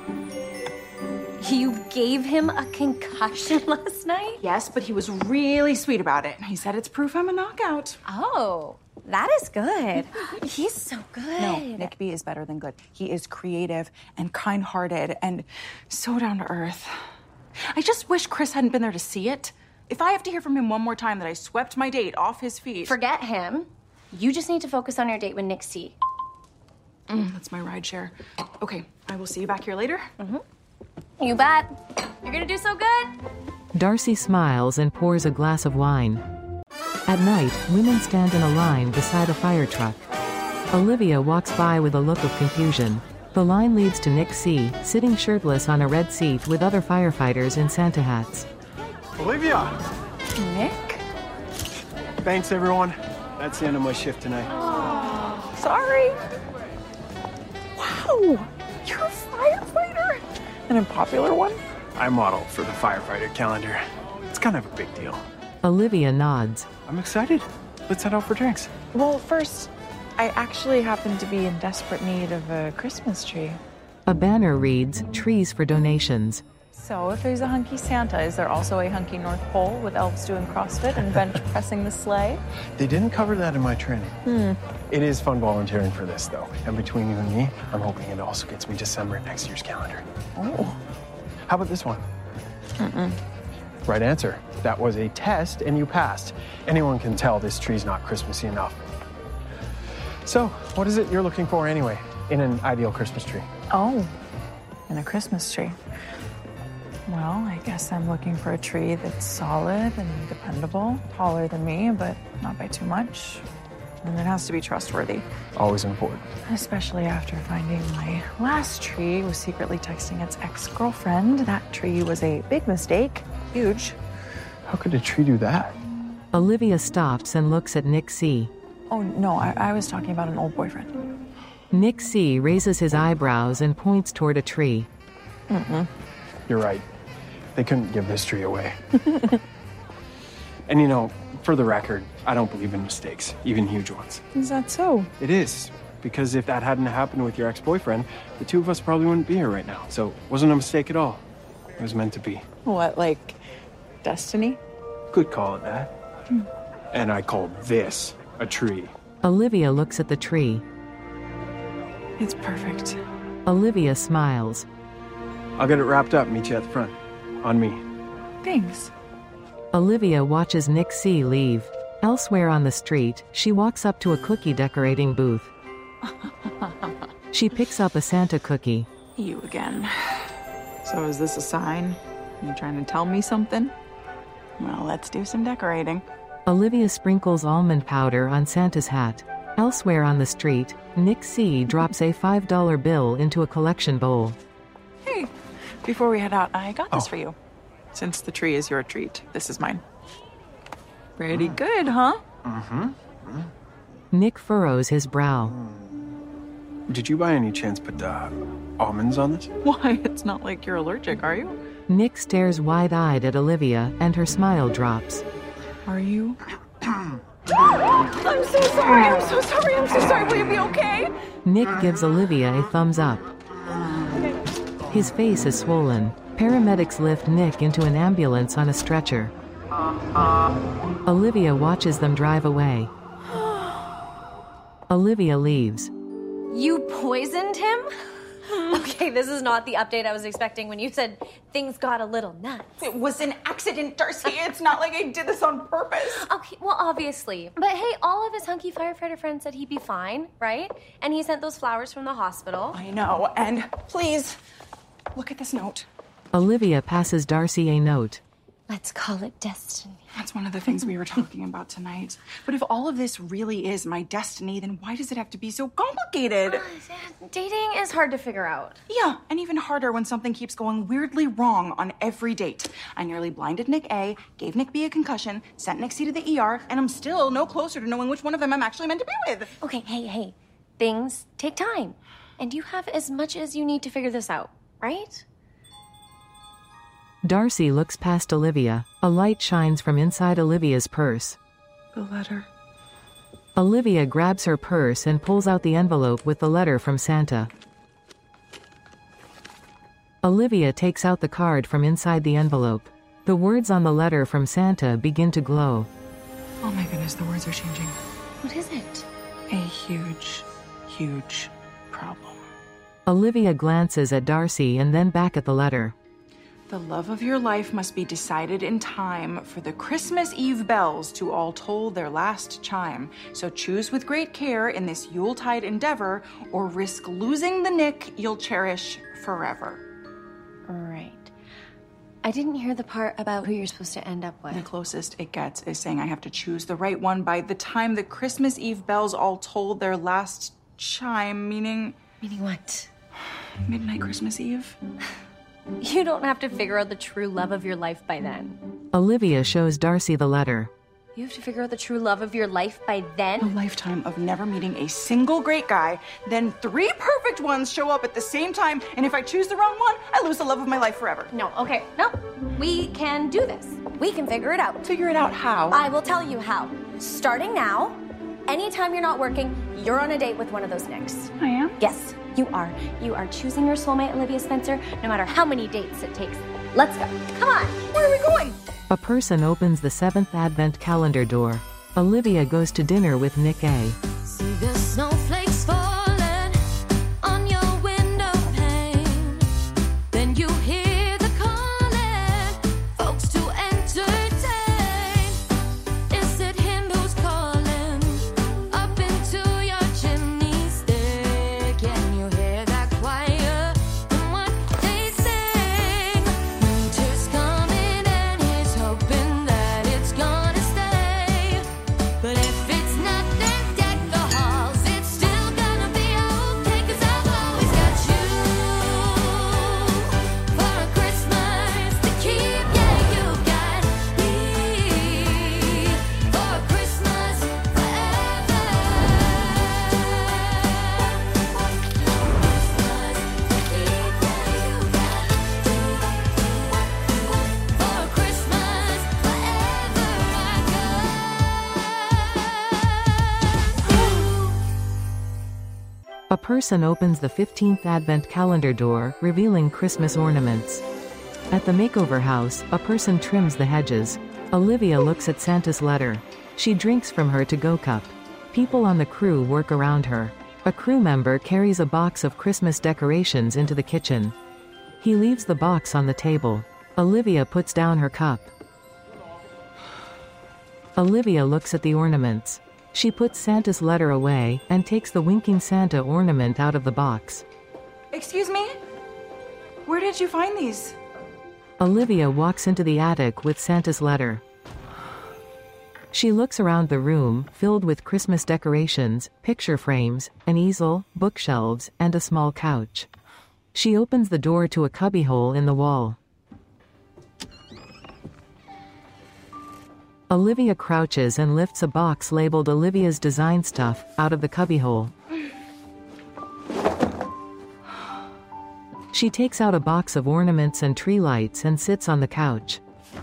You gave him a concussion last night? Yes, but he was really sweet about it. He said it's proof I'm a knockout. Oh, that is good. He's so good. No, Nick B is better than good. He is creative and kind-hearted and so down to earth. I just wish Chris hadn't been there to see it. If I have to hear from him one more time that I swept my date off his feet... Forget him. You just need to focus on your date with Nick C. Mm, that's my ride share. Okay, I will see you back here later. Mm-hmm. You bet. You're gonna do so good. Darcy smiles and pours a glass of wine. At night, women stand in a line beside a fire truck. Olivia walks by with a look of confusion. The line leads to Nick C, sitting shirtless on a red seat with other firefighters in Santa hats. Olivia! Nick? Thanks, everyone. That's the end of my shift tonight. Oh, sorry. Wow, you're a firefighter? And a popular one? I model for the firefighter calendar. It's kind of a big deal. Olivia nods. I'm excited. Let's head out for drinks. Well, first, I actually happen to be in desperate need of a Christmas tree. A banner reads, "Trees for donations." So if there's a hunky Santa, is there also a hunky North Pole with elves doing CrossFit and bench pressing the sleigh? They didn't cover that in my training. Hmm. It is fun volunteering for this, though. And between you and me, I'm hoping it also gets me December in next year's calendar. Oh. How about this one? Mm-mm. Right answer. That was a test, and you passed. Anyone can tell this tree's not Christmassy enough. So, what is it you're looking for anyway, in an ideal Christmas tree? Oh, in a Christmas tree. Well, I guess I'm looking for a tree that's solid and dependable, taller than me, but not by too much. And it has to be trustworthy. Always important. Especially after finding my last tree was secretly texting its ex-girlfriend. That tree was a big mistake. Huge. How could a tree do that? Olivia stops and looks at Nick C. Oh, no, I, I was talking about an old boyfriend. Nick C. raises his eyebrows and points toward a tree. Mm-hmm. You're right. They couldn't give this tree away. And you know, for the record, I don't believe in mistakes, even huge ones. Is that so? It is. Because if that hadn't happened with your ex-boyfriend, the two of us probably wouldn't be here right now. So it wasn't a mistake at all. It was meant to be. What, like destiny? Could call it that. Hmm. And I call this a tree. Olivia looks at the tree. It's perfect. Olivia smiles. I'll get it wrapped up, meet you at the front. On me. Thanks. Olivia watches Nick C. leave. Elsewhere on the street, she walks up to a cookie decorating booth. She picks up a Santa cookie. You again. So is this a sign? You trying to tell me something? Well, let's do some decorating. Olivia sprinkles almond powder on Santa's hat. Elsewhere on the street, Nick C. drops a five dollar bill into a collection bowl. Hey, before we head out, I got this Oh. for you. Since the tree is your treat, this is mine. Pretty good, huh? Mm-hmm. Nick furrows his brow. Did you by any chance put uh, almonds on this? Why, it's not like you're allergic, are you? Nick stares wide-eyed at Olivia, and her smile drops. Are you? I'm so sorry, I'm so sorry, I'm so sorry. Will you be okay? Nick gives Olivia a thumbs up. His face is swollen. Paramedics lift Nick into an ambulance on a stretcher. Olivia watches them drive away. Olivia leaves. You poisoned him? Okay, this is not the update I was expecting when you said things got a little nuts. It was an accident, Darcy. It's not like I did this on purpose. Okay, well, obviously. But hey, all of his hunky firefighter friends said he'd be fine, right? And he sent those flowers from the hospital. I know, and please, look at this note. Olivia passes Darcy a note. Let's call it destiny. That's one of the things we were talking about tonight. But if all of this really is my destiny, then why does it have to be so complicated? Uh, dating is hard to figure out. Yeah, and even harder when something keeps going weirdly wrong on every date. I nearly blinded Nick A, gave Nick B a concussion, sent Nick C to the E R, and I'm still no closer to knowing which one of them I'm actually meant to be with. Okay, hey, hey. Things take time. And you have as much as you need to figure this out, right? Darcy looks past Olivia. A light shines from inside Olivia's purse. The letter. Olivia grabs her purse and pulls out the envelope with the letter from Santa. Olivia takes out the card from inside the envelope. The words on the letter from Santa begin to glow. Oh my goodness, the words are changing. What is it? A huge, huge problem. Olivia glances at Darcy and then back at the letter. The love of your life must be decided in time for the Christmas Eve bells to all toll their last chime. So choose with great care in this Yuletide endeavor, or risk losing the Nick you'll cherish forever. Right. I didn't hear the part about who you're supposed to end up with. The closest it gets is saying I have to choose the right one by the time the Christmas Eve bells all toll their last chime, meaning... Meaning what? Midnight Christmas Eve. You don't have to figure out the true love of your life by then. Olivia shows Darcy the letter. You have to figure out the true love of your life by then? A lifetime of never meeting a single great guy, then three perfect ones show up at the same time, and if I choose the wrong one, I lose the love of my life forever. No, okay, no. We can do this. We can figure it out. Figure it out how? I will tell you how. Starting now, anytime you're not working, you're on a date with one of those Nicks. I am? Yes, you are. You are choosing your soulmate, Olivia Spencer, no matter how many dates it takes. Let's go. Come on. Where are we going? A person opens the seventh Advent calendar door. Olivia goes to dinner with Nick A. See the snowflakes falling on your window pane. Then you hear the calling, folks to entertain. Is it him who's calling up into your chimney stack? Can you hear that choir and what they sing? Winter's coming and he's hoping that it's gonna stay. But if it's not, then deck the halls. It's person opens the fifteenth Advent calendar door, revealing Christmas ornaments. At the makeover house, a person trims the hedges. Olivia looks at Santa's letter. She drinks from her to-go cup. People on the crew work around her. A crew member carries a box of Christmas decorations into the kitchen. He leaves the box on the table. Olivia puts down her cup. Olivia looks at the ornaments. She puts Santa's letter away and takes the winking Santa ornament out of the box. Excuse me? Where did you find these? Olivia walks into the attic with Santa's letter. She looks around the room, filled with Christmas decorations, picture frames, an easel, bookshelves, and a small couch. She opens the door to a cubbyhole in the wall. Olivia crouches and lifts a box labeled Olivia's Design Stuff out of the cubbyhole. She takes out a box of ornaments and tree lights and sits on the couch.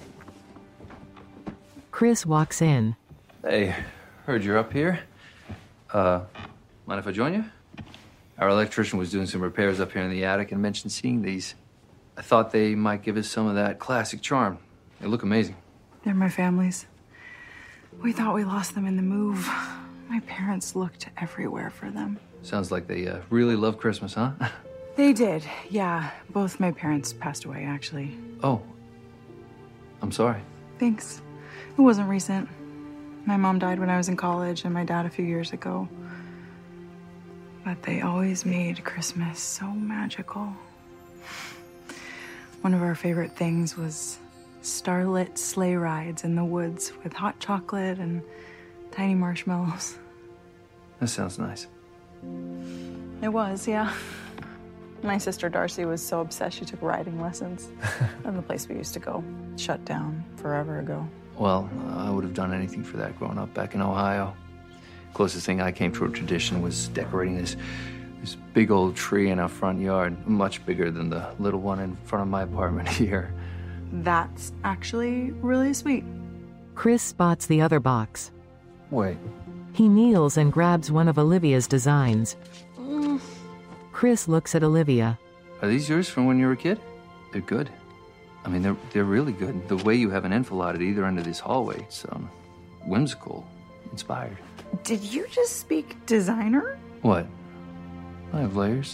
Chris walks in. Hey, heard you're up here. Uh, mind if I join you? Our electrician was doing some repairs up here in the attic and mentioned seeing these. I thought they might give us some of that classic charm. They look amazing. They're my family's. We thought we lost them in the move. My parents looked everywhere for them. Sounds like they uh, really love Christmas, huh? They did, yeah. Both my parents passed away, actually. Oh. I'm sorry. Thanks. It wasn't recent. My mom died when I was in college and my dad a few years ago. But they always made Christmas so magical. One of our favorite things was starlit sleigh rides in the woods with hot chocolate and tiny marshmallows. That sounds nice. It was, yeah. My sister Darcy was so obsessed she took riding lessons. And the place we used to go shut down forever ago. Well, I would have done anything for that growing up back in Ohio. Closest thing I came to a tradition was decorating this this big old tree in our front yard, much bigger than the little one in front of my apartment here. That's actually really sweet. Chris spots the other box. Wait. He kneels and grabs one of Olivia's designs. Mm. Chris looks at Olivia. Are these yours from when you were a kid? They're good. I mean, they're they're really good. The way you have an enfilade at either end of this hallway, it's um, whimsical, inspired. Did you just speak designer? What? I have layers.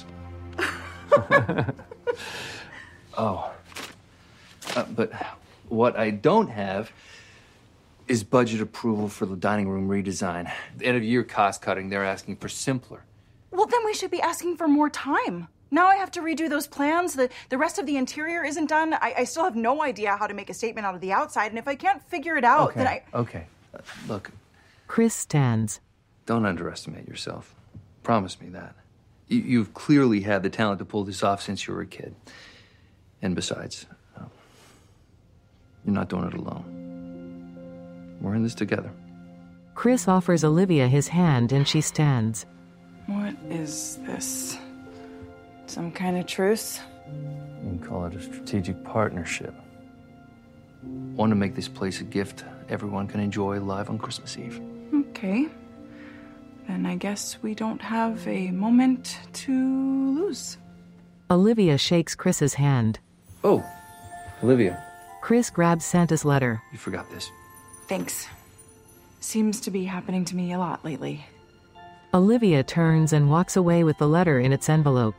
Oh. Uh, but what I don't have is budget approval for the dining room redesign. The end of year cost cutting, they're asking for simpler. Well, then we should be asking for more time. Now I have to redo those plans. The, the rest of the interior isn't done. I, I still have no idea how to make a statement out of the outside. And if I can't figure it out, okay. then I... Okay. Uh, look. Chris stands. Don't underestimate yourself. Promise me that. You, you've clearly had the talent to pull this off since you were a kid. And besides, uh, you're not doing it alone. We're in this together. Chris offers Olivia his hand and she stands. What is this? Some kind of truce? You can call it a strategic partnership. Want to make this place a gift everyone can enjoy live on Christmas Eve. Okay. Then I guess we don't have a moment to lose. Olivia shakes Chris's hand. Oh, Olivia. Chris grabs Santa's letter. You forgot this. Thanks. Seems to be happening to me a lot lately. Olivia turns and walks away with the letter in its envelope.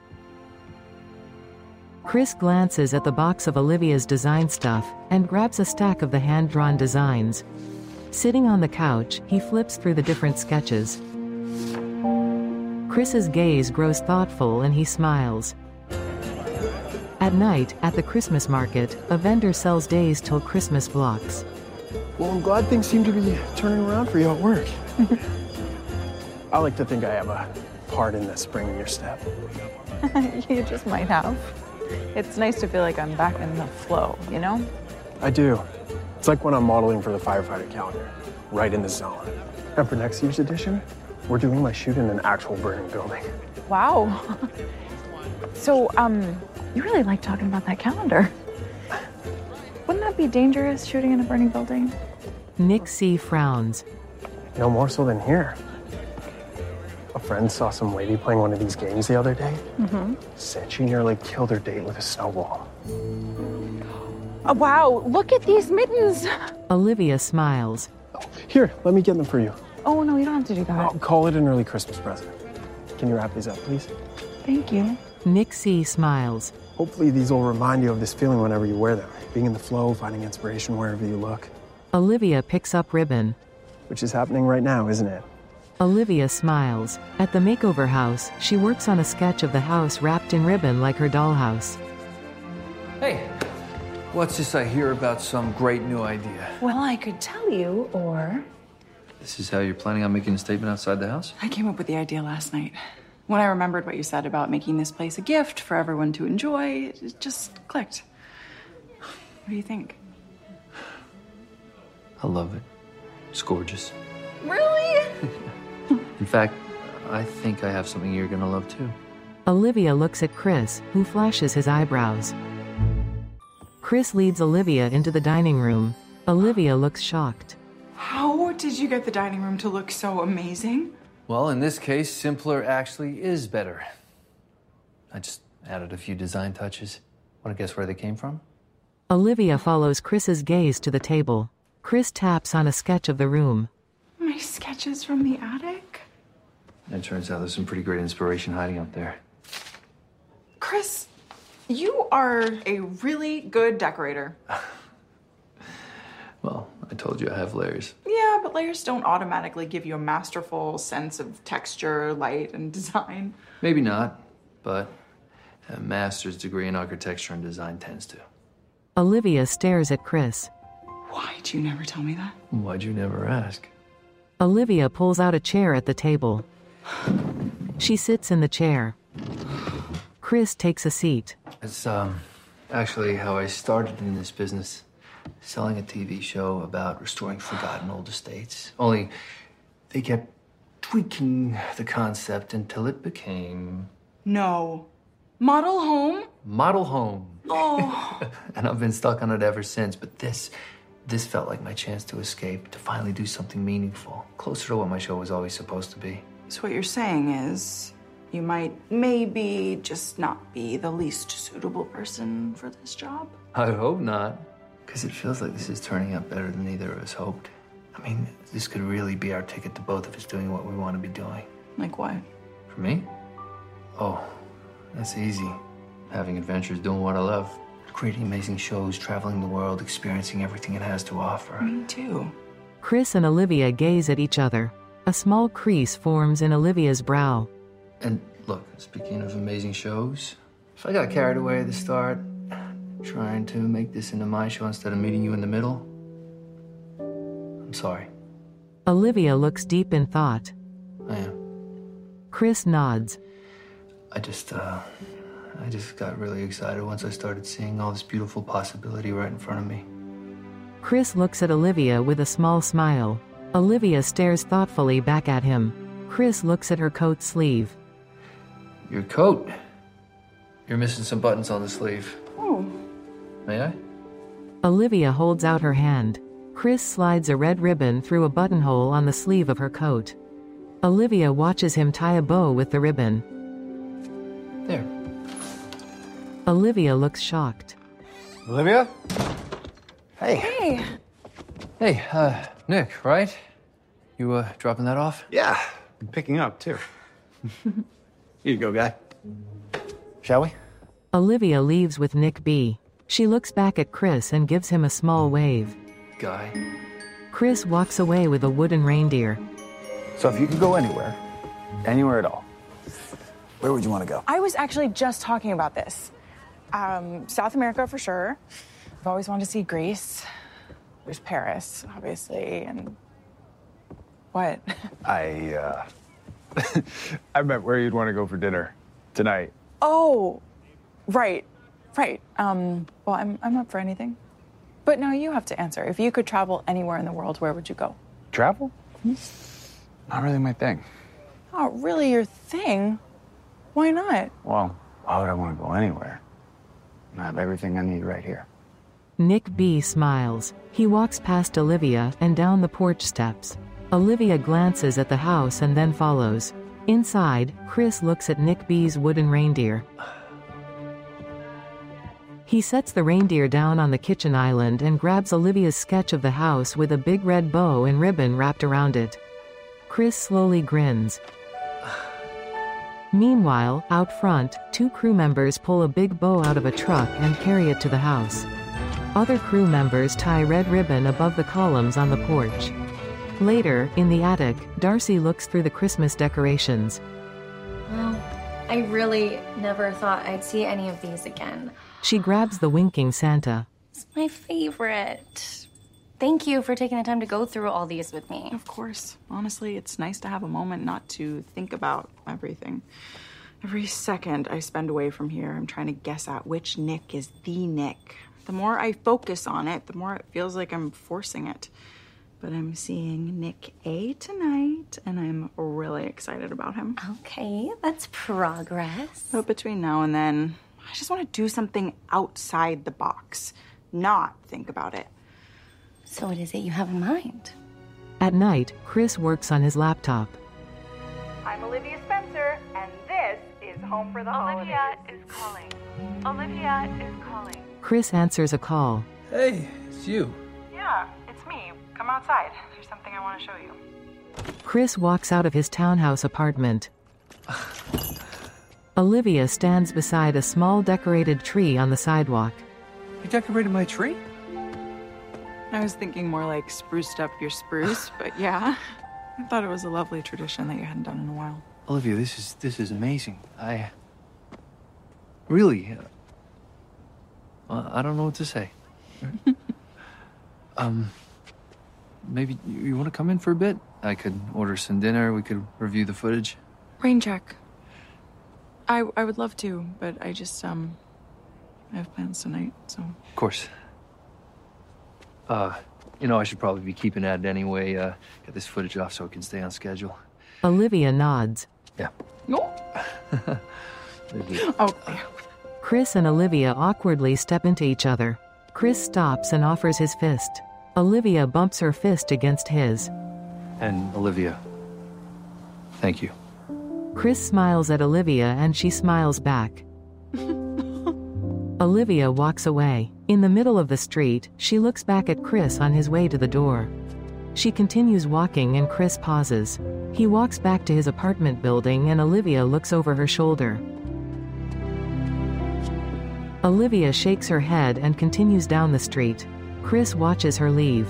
Chris glances at the box of Olivia's design stuff and grabs a stack of the hand-drawn designs. Sitting on the couch, he flips through the different sketches. Chris's gaze grows thoughtful and he smiles. At night, at the Christmas market, a vendor sells Days Till Christmas blocks. Well, I'm glad things seem to be turning around for you at work. I like to think I have a part in this spring in your step. You just might have. It's nice to feel like I'm back in the flow, you know? I do. It's like when I'm modeling for the firefighter calendar, right in the zone. And for next year's edition, we're doing my shoot in an actual burning building. Wow. So, um, you really like talking about that calendar. Wouldn't that be dangerous, shooting in a burning building? Nick C. frowns. No more so than here. A friend saw some lady playing one of these games the other day. Mm-hmm. Said she nearly killed her date with a snowball. Oh, wow, look at these mittens. Olivia smiles. Here, let me get them for you. Oh, no, you don't have to do that. I'll call it an early Christmas present. Can you wrap these up, please? Thank you. Nick C. smiles. Hopefully these will remind you of this feeling whenever you wear them. Being in the flow, finding inspiration wherever you look. Olivia picks up ribbon. Which is happening right now, isn't it? Olivia smiles. At the makeover house, she works on a sketch of the house wrapped in ribbon like her dollhouse. Hey, what's this I hear about some great new idea? Well, I could tell you, or... This is how you're planning on making a statement outside the house? I came up with the idea last night. When I remembered what you said about making this place a gift for everyone to enjoy, it just clicked. What do you think? I love it. It's gorgeous. Really? In fact, I think I have something you're gonna love too. Olivia looks at Chris, who flashes his eyebrows. Chris leads Olivia into the dining room. Olivia looks shocked. How did you get the dining room to look so amazing? Well, in this case, simpler actually is better. I just added a few design touches. Want to guess where they came from? Olivia follows Chris's gaze to the table. Chris taps on a sketch of the room. My sketches from the attic? It turns out there's some pretty great inspiration hiding up there. Chris, you are a really good decorator. Well, I told you I have layers. Yeah, but layers don't automatically give you a masterful sense of texture, light, and design. Maybe not, but a master's degree in architecture and design tends to. Olivia stares at Chris. Why'd you never tell me that? Why'd you never ask? Olivia pulls out a chair at the table. She sits in the chair. Chris takes a seat. It's, um, actually how I started in this business. Selling a T V show about restoring forgotten old estates. Only they kept tweaking the concept until it became... No. Model home? Model home. Oh. And I've been stuck on it ever since, but this... This felt like my chance to escape, to finally do something meaningful. Closer to what my show was always supposed to be. So what you're saying is, you might maybe just not be the least suitable person for this job? I hope not. Because it feels like this is turning out better than either of us hoped. I mean, this could really be our ticket to both of us doing what we want to be doing. Like what? For me? Oh, that's easy. Having adventures, doing what I love. Creating amazing shows, traveling the world, experiencing everything it has to offer. Me too. Chris and Olivia gaze at each other. A small crease forms in Olivia's brow. And look, speaking of amazing shows, if I got carried away at the start, trying to make this into my show instead of meeting you in the middle, I'm sorry. Olivia looks deep in thought. I am. Chris nods. I just, uh, I just got really excited once I started seeing all this beautiful possibility right in front of me. Chris looks at Olivia with a small smile. Olivia stares thoughtfully back at him. Chris looks at her coat sleeve. Your coat? You're missing some buttons on the sleeve. Oh. May I? Olivia holds out her hand. Chris slides a red ribbon through a buttonhole on the sleeve of her coat. Olivia watches him tie a bow with the ribbon. There. Olivia looks shocked. Olivia? Hey. Hey. Hey, uh, Nick, right? You, uh, dropping that off? Yeah, I'm picking up, too. Here you go, guy. Shall we? Olivia leaves with Nick B. She looks back at Chris and gives him a small wave. Guy. Chris walks away with a wooden reindeer. So if you could go anywhere, anywhere at all, where would you want to go? I was actually just talking about this. Um, South America for sure. I've always wanted to see Greece. There's Paris, obviously, and what? I, uh, I meant where you'd want to go for dinner tonight. Oh, right, right. Um, well, I'm I'm up for anything. But now you have to answer. If you could travel anywhere in the world, where would you go? Travel? Not really my thing. Not really your thing? Why not? Well, why would I want to go anywhere? I have everything I need right here. Nick B. smiles. He walks past Olivia and down the porch steps. Olivia glances at the house and then follows. Inside, Chris looks at Nick B's wooden reindeer. He sets the reindeer down on the kitchen island and grabs Olivia's sketch of the house with a big red bow and ribbon wrapped around it. Chris slowly grins. Meanwhile, out front, two crew members pull a big bow out of a truck and carry it to the house. Other crew members tie red ribbon above the columns on the porch. Later, in the attic, Darcy looks through the Christmas decorations. Well, I really never thought I'd see any of these again. She grabs the winking Santa. It's my favorite. Thank you for taking the time to go through all these with me. Of course. Honestly, it's nice to have a moment not to think about everything. Every second I spend away from here, I'm trying to guess at which Nick is the Nick. The more I focus on it, the more it feels like I'm forcing it. But I'm seeing Nick A tonight, and I'm really excited about him. Okay, that's progress. But between now and then, I just want to do something outside the box, not think about it. So what is it you have in mind? At night, Chris works on his laptop. I'm Olivia Spencer, and this is Home for the Holidays. Olivia is calling. Olivia is calling. Chris answers a call. Hey, it's you. Yeah, it's me. Come outside. There's something I want to show you. Chris walks out of his townhouse apartment. Olivia stands beside a small decorated tree on the sidewalk. You decorated my tree? I was thinking more like spruced up your spruce, but yeah. I thought it was a lovely tradition that you hadn't done in a while. Olivia, this is this is amazing. I really, uh, I don't know what to say. um, maybe you, you want to come in for a bit? I could order some dinner. We could review the footage. Rain check. I I would love to, but I just um, I have plans tonight, so. Of course. Uh, you know, I should probably be keeping at it anyway. Uh, get this footage off so it can stay on schedule. Olivia nods. Yeah. No. Oh. Chris and Olivia awkwardly step into each other. Chris stops and offers his fist. Olivia bumps her fist against his. And Olivia, thank you. Chris smiles at Olivia and she smiles back. Olivia walks away. In the middle of the street, she looks back at Chris on his way to the door. She continues walking and Chris pauses. He walks back to his apartment building and Olivia looks over her shoulder. Olivia shakes her head and continues down the street. Chris watches her leave.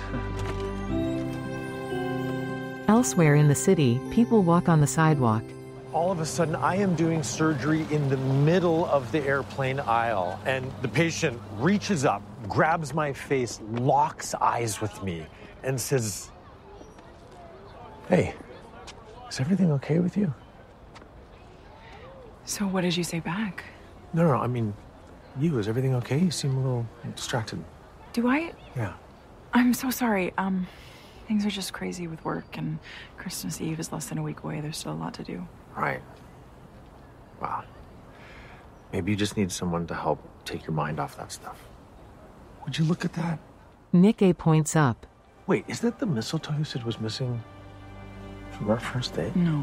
Elsewhere in the city, people walk on the sidewalk. All of a sudden, I am doing surgery in the middle of the airplane aisle, and the patient reaches up, grabs my face, locks eyes with me, and says, "Hey, is everything okay with you?" So what did you say back? No, no, I mean, you, is everything okay? You seem a little distracted. Do I? Yeah. I'm so sorry. Um, things are just crazy with work, and Christmas Eve is less than a week away. There's still a lot to do. Right. Wow. Maybe you just need someone to help take your mind off that stuff. Would you look at that? Nick A points up. Wait, is that the mistletoe you said was missing from our first date? No.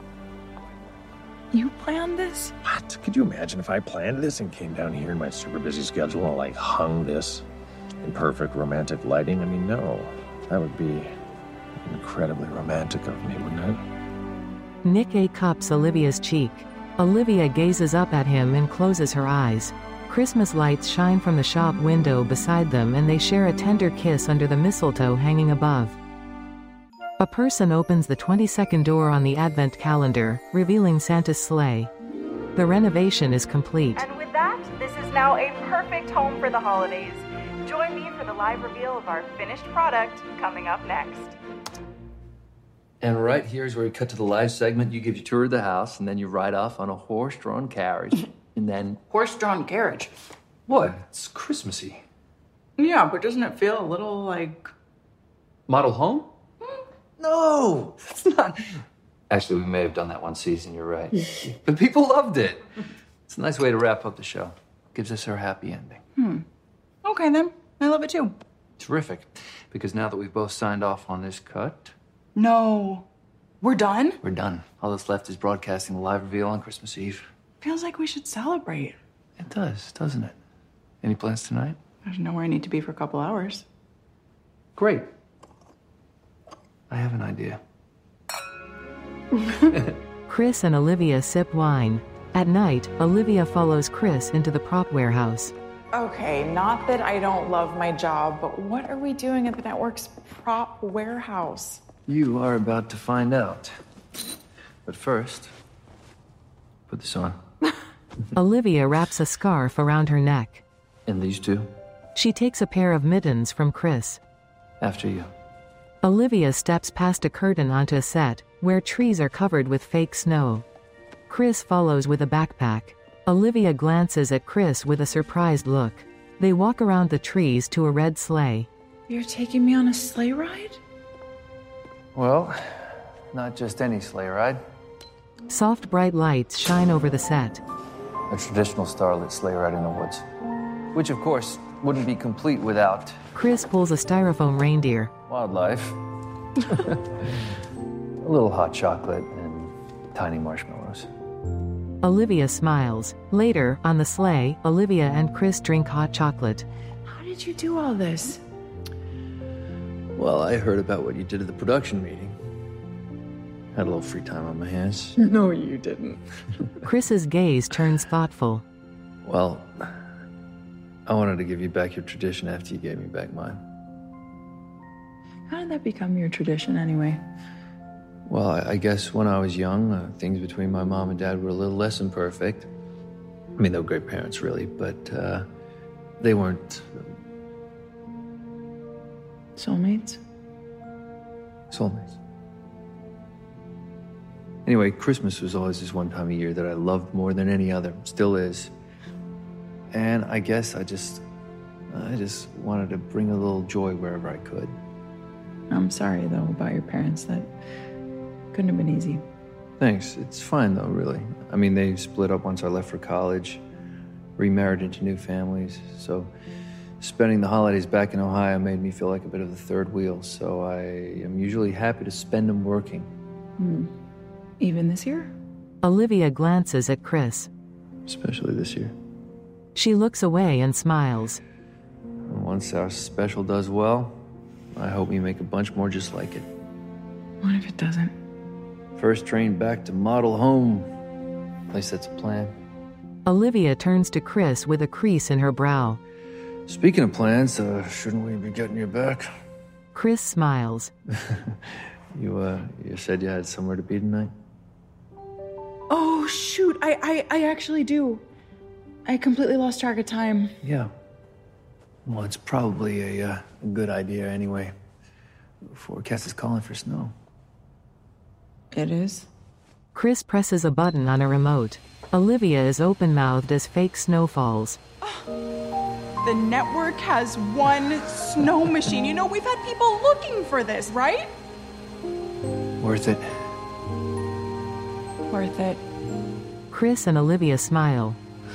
You planned this? What? Could you imagine if I planned this and came down here in my super busy schedule and like hung this in perfect romantic lighting? I mean, no. That would be incredibly romantic of me, wouldn't it? Nick A cups Olivia's cheek. Olivia gazes up at him and closes her eyes. Christmas lights shine from the shop window beside them and they share a tender kiss under the mistletoe hanging above. A person opens the twenty-second door on the advent calendar, revealing Santa's sleigh. The renovation is complete. And with that, this is now a perfect home for the holidays. Join me for the live reveal of our finished product coming up next. And right here is where we cut to the live segment. You give your tour of the house, and then you ride off on a horse-drawn carriage, and then... Horse-drawn carriage? What? It's Christmassy. Yeah, but doesn't it feel a little like... Model home? No, that's not... Actually, we may have done that one season, you're right. But people loved it. It's a nice way to wrap up the show. Gives us our happy ending. Hmm. Okay, then. I love it, too. Terrific. Because now that we've both signed off on this cut... No. We're done? We're done. All that's left is broadcasting the live reveal on Christmas Eve. Feels like we should celebrate. It does, doesn't it? Any plans tonight? There's nowhere I need to be for a couple hours. Great. I have an idea. Chris and Olivia sip wine. At night, Olivia follows Chris into the prop warehouse. Okay, not that I don't love my job, but what are we doing at the network's prop warehouse? You are about to find out. But first, put this on. Olivia wraps a scarf around her neck. And these two, She takes a pair of mittens from Chris. after you. Olivia steps past a curtain onto a set, where trees are covered with fake snow. Chris follows with a backpack. Olivia glances at Chris with a surprised look. They walk around the trees to a red sleigh. You're taking me on a sleigh ride? Well, not just any sleigh ride. Soft bright lights shine over the set. A traditional starlit sleigh ride in the woods. Which, of course, wouldn't be complete without Chris pulls a styrofoam reindeer. wildlife. A little hot chocolate and tiny marshmallows. Olivia smiles. Later, on the sleigh, Olivia and Chris drink hot chocolate. How did you do all this? Well, I heard about what you did at the production meeting. Had a little free time on my hands. No, you didn't. Chris's gaze turns thoughtful. Well, I wanted to give you back your tradition after you gave me back mine. How did that become your tradition anyway? Well, I, I guess when I was young, uh, things between my mom and dad were a little less than perfect. I mean, they were great parents, really, but uh, they weren't Soulmates? soulmates. Anyway, Christmas was always this one time of year that I loved more than any other. Still is. And I guess I just, I just wanted to bring a little joy wherever I could. I'm sorry, though, about your parents. That couldn't have been easy. Thanks. It's fine, though, really. I mean, they split up once I left for college, remarried into new families. So spending the holidays back in Ohio made me feel like a bit of the third wheel. So I am usually happy to spend them working. Hmm. Even this year? Olivia glances at Chris. Especially this year. She looks away and smiles. And once our special does well, I hope we make a bunch more just like it. What if it doesn't? First train back to model home. At least that's a plan. Olivia turns to Chris with a crease in her brow. Speaking of plans, uh, shouldn't we be getting you back? Chris smiles. You, uh, you said you had somewhere to be tonight? Oh, shoot. I, I, I actually do. I completely lost track of time. Yeah. Well, it's probably a, uh, a good idea anyway. Forecast is calling for snow. It is? Chris presses a button on a remote. Olivia is open-mouthed as fake snow falls. The network has one snow machine. You know, we've had people looking for this, right? Worth it. Worth it. Chris and Olivia smile.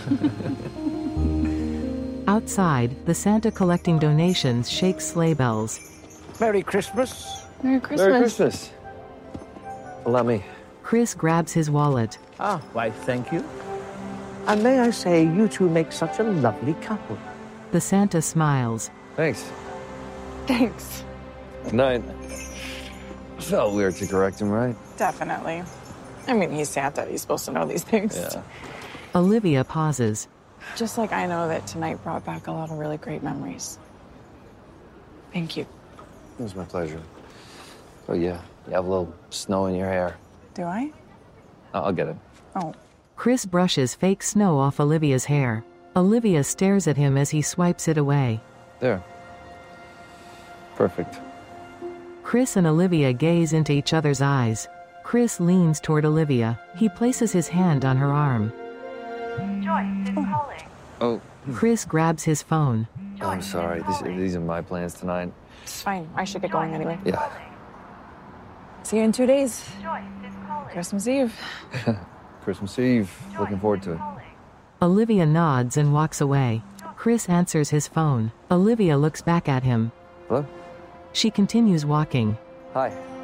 Outside, the Santa collecting donations shakes sleigh bells. Merry Christmas. Merry Christmas. Merry Christmas. Allow me. Chris grabs his wallet. Ah, why, thank you. And may I say, you two make such a lovely couple. The Santa smiles. Thanks. Thanks. Night. Felt weird to correct him, right? Definitely. I mean, he's Santa. He's supposed to know these things. Yeah. Olivia pauses. Just like I know that tonight brought back a lot of really great memories. Thank you. It was my pleasure. Oh, yeah. You have a little snow in your hair. Do I? I'll I'll get it. Oh. Chris brushes fake snow off Olivia's hair. Olivia stares at him as he swipes it away. There. Perfect. Chris and Olivia gaze into each other's eyes. Chris leans toward Olivia. He places his hand on her arm. Joyce is calling. Oh. Chris grabs his phone. I'm sorry. These, these are my plans tonight. It's fine. I should get going anyway. Yeah. See you in two days. Joyce is calling. Christmas Eve. Christmas Eve. Looking forward to it. Olivia nods and walks away. Chris answers his phone. Olivia looks back at him. Hello? She continues walking. Hi.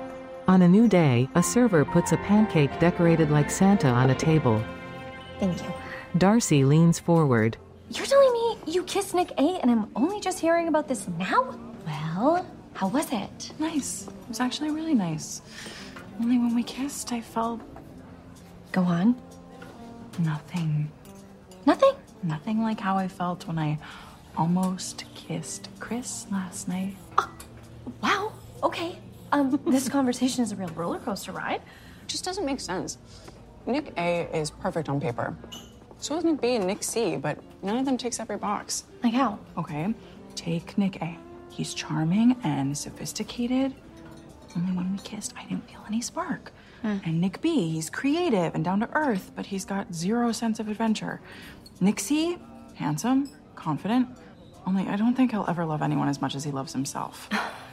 On a new day, a server puts a pancake decorated like Santa on a table. Thank you. Darcy leans forward. You're telling me you kissed Nick A and I'm only just hearing about this now? Well, how was it? Nice. It was actually really nice. Only when we kissed, I felt... Go on. Nothing. Nothing? Nothing like how I felt when I almost kissed Chris last night. Oh, wow. Okay. Um, this conversation is a real roller coaster ride. It just doesn't make sense. Nick A is perfect on paper. So is Nick B and Nick C, but none of them ticks every box. Like how? Okay, take Nick A. He's charming and sophisticated. Only when we kissed, I didn't feel any spark. Mm. And Nick B, he's creative and down to earth, but he's got zero sense of adventure. Nick C, handsome, confident. Only I don't think he'll ever love anyone as much as he loves himself.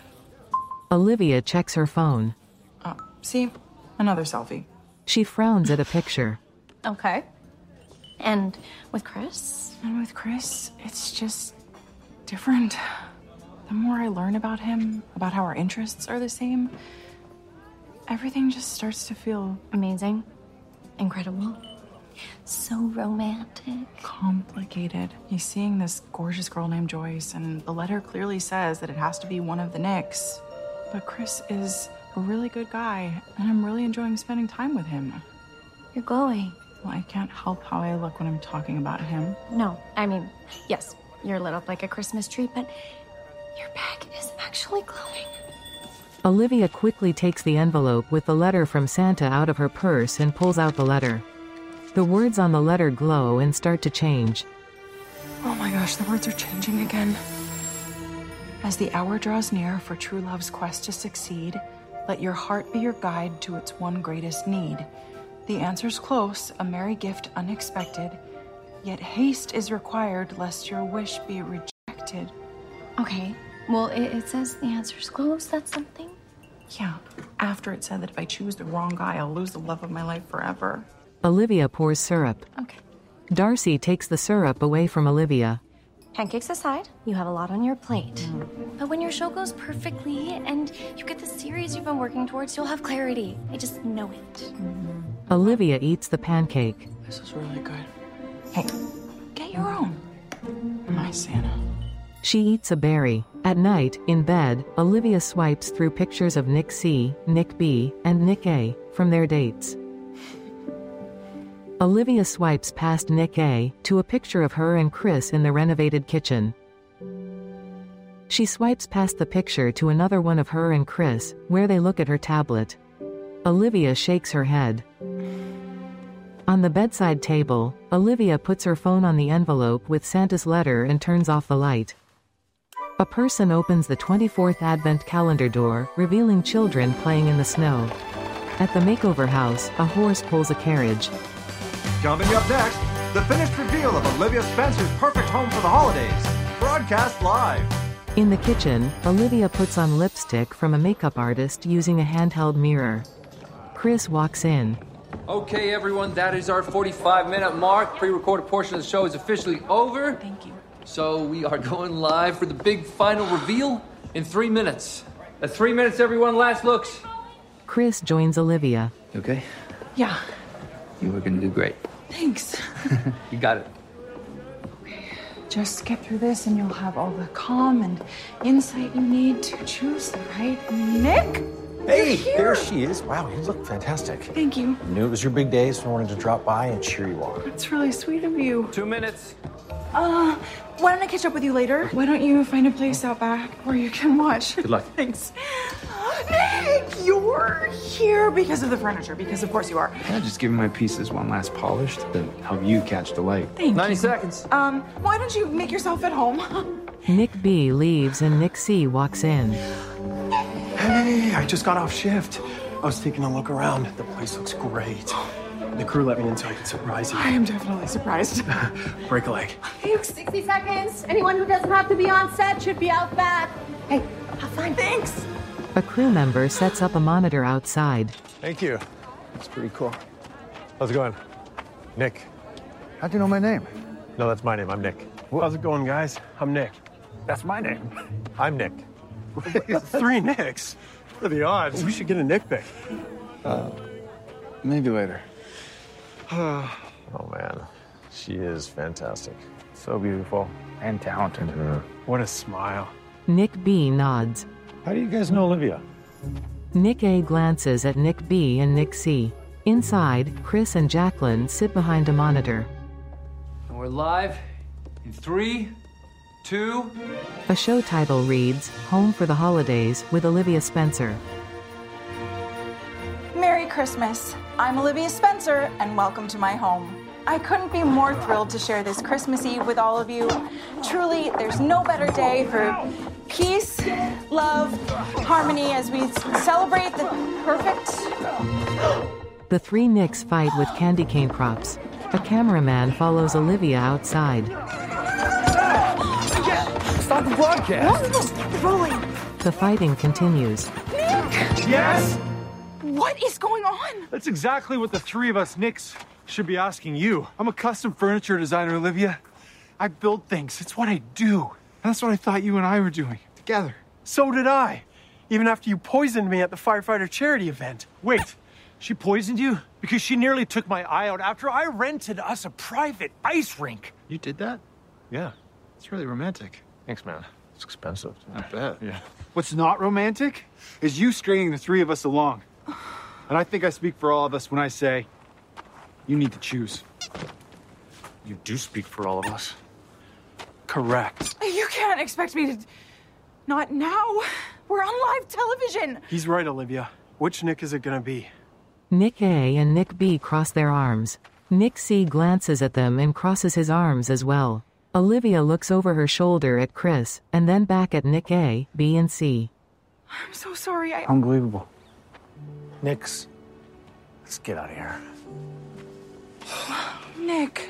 Olivia checks her phone. Oh, see? Another selfie. She frowns at a picture. Okay. And with Chris? And with Chris, it's just different. The more I learn about him, about how our interests are the same, everything just starts to feel... Amazing. Incredible. So romantic. Complicated. He's seeing this gorgeous girl named Joyce, and the letter clearly says that it has to be one of the Nicks. But Chris is a really good guy, and I'm really enjoying spending time with him. You're glowing. Well, I can't help how I look when I'm talking about him. No, I mean, yes, you're lit up like a Christmas tree, but your bag is actually glowing. Olivia quickly takes the envelope with the letter from Santa out of her purse and pulls out the letter. The words on the letter glow and start to change. Oh my gosh, the words are changing again. As the hour draws near for true love's quest to succeed, let your heart be your guide to its one greatest need. The answer's close, a merry gift unexpected, yet haste is required lest your wish be rejected. Okay, well, it, it says the answer's close, that's something? Yeah, after it said that if I choose the wrong guy, I'll lose the love of my life forever. Olivia pours syrup. Okay. Darcy takes the syrup away from Olivia. Pancakes aside, you have a lot on your plate. Mm. But when your show goes perfectly and you get the series you've been working towards, you'll have clarity. I just know it. Mm-hmm. Olivia eats the pancake. This is really good. Hey, get your own. My Santa. She eats a berry. At night, in bed, Olivia swipes through pictures of Nick C, Nick B, and Nick A from their dates. Olivia swipes past Nick A to a picture of her and Chris in the renovated kitchen. She swipes past the picture to another one of her and Chris, where they look at her tablet. Olivia shakes her head. On the bedside table, Olivia puts her phone on the envelope with Santa's letter and turns off the light. A person opens the twenty-fourth Advent calendar door, revealing children playing in the snow. At the makeover house, a horse pulls a carriage. Coming up next, the finished reveal of Olivia Spencer's perfect home for the holidays. Broadcast live. In the kitchen, Olivia puts on lipstick from a makeup artist using a handheld mirror. Chris walks in. Okay, everyone, that is our forty-five minute mark. Pre-recorded portion of the show is officially over. Thank you. So we are going live for the big final reveal in three minutes. At three minutes, everyone, last looks. Chris joins Olivia. You okay? Yeah. You were gonna do great. Thanks. You got it. Okay, just get through this and you'll have all the calm and insight you need to choose the right Nick. Hey, there she is. Wow, you look fantastic. Thank you. I knew it was your big day, so I wanted to drop by and cheer you on. That's really sweet of you. Two minutes. Uh, why don't I catch up with you later? Why don't you find a place out back where you can watch? Good luck. Thanks. Nick, you're here because of the furniture, because of course you are. Can I just give my pieces one last polish to help you catch the light? Thank ninety you. seconds. Um, why don't you make yourself at home? Nick B leaves and Nick C walks in. Hey, I just got off shift. I was taking a look around. The place looks great. The crew let me in so I could surprise you. I am definitely surprised. Break a leg. sixty seconds. Anyone who doesn't have to be on set should be out back. Hey, have fun. Thanks. A crew member sets up a monitor outside. Thank you. It's pretty cool. How's it going? Nick. How'd you know my name? No, that's my name. I'm Nick. How's it going, guys? I'm Nick. That's my name. I'm Nick. Three Nicks. What are the odds? We should get a Nick pic. Uh, maybe later. Oh, man. She is fantastic. So beautiful. And talented. Yeah. What a smile. Nick B nods. How do you guys know Olivia? Nick A glances at Nick B and Nick C. Inside, Chris and Jacqueline sit behind a monitor. And we're live in three, two... A show title reads, Home for the Holidays with Olivia Spencer. Merry Christmas. I'm Olivia Spencer, and welcome to my home. I couldn't be more thrilled to share this Christmas Eve with all of you. Truly, there's no better day for peace, love, harmony as we celebrate the perfect... The three Nicks fight with candy cane props. A cameraman follows Olivia outside. Stop the broadcast! Rolling. The fighting continues. Nick! Yes? What is going on? That's exactly what the three of us Nicks should be asking you. I'm a custom furniture designer, Olivia. I build things. It's what I do. And that's what I thought you and I were doing together. So did I. Even after you poisoned me at the firefighter charity event. Wait, she poisoned you? Because she nearly took my eye out after I rented us a private ice rink. You did that? Yeah. It's really romantic. Thanks, man. It's expensive. I bet. Yeah. What's not romantic is you stringing the three of us along. And I think I speak for all of us when I say, you need to choose. You do speak for all of us. Correct. You can't expect me to... Not now. We're on live television. He's right, Olivia. Which Nick is it gonna be? Nick A and Nick B cross their arms. Nick C glances at them and crosses his arms as well. Olivia looks over her shoulder at Chris and then back at Nick A, B, and C. I'm so sorry. I... Unbelievable. Nix, let's get out of here. Nick.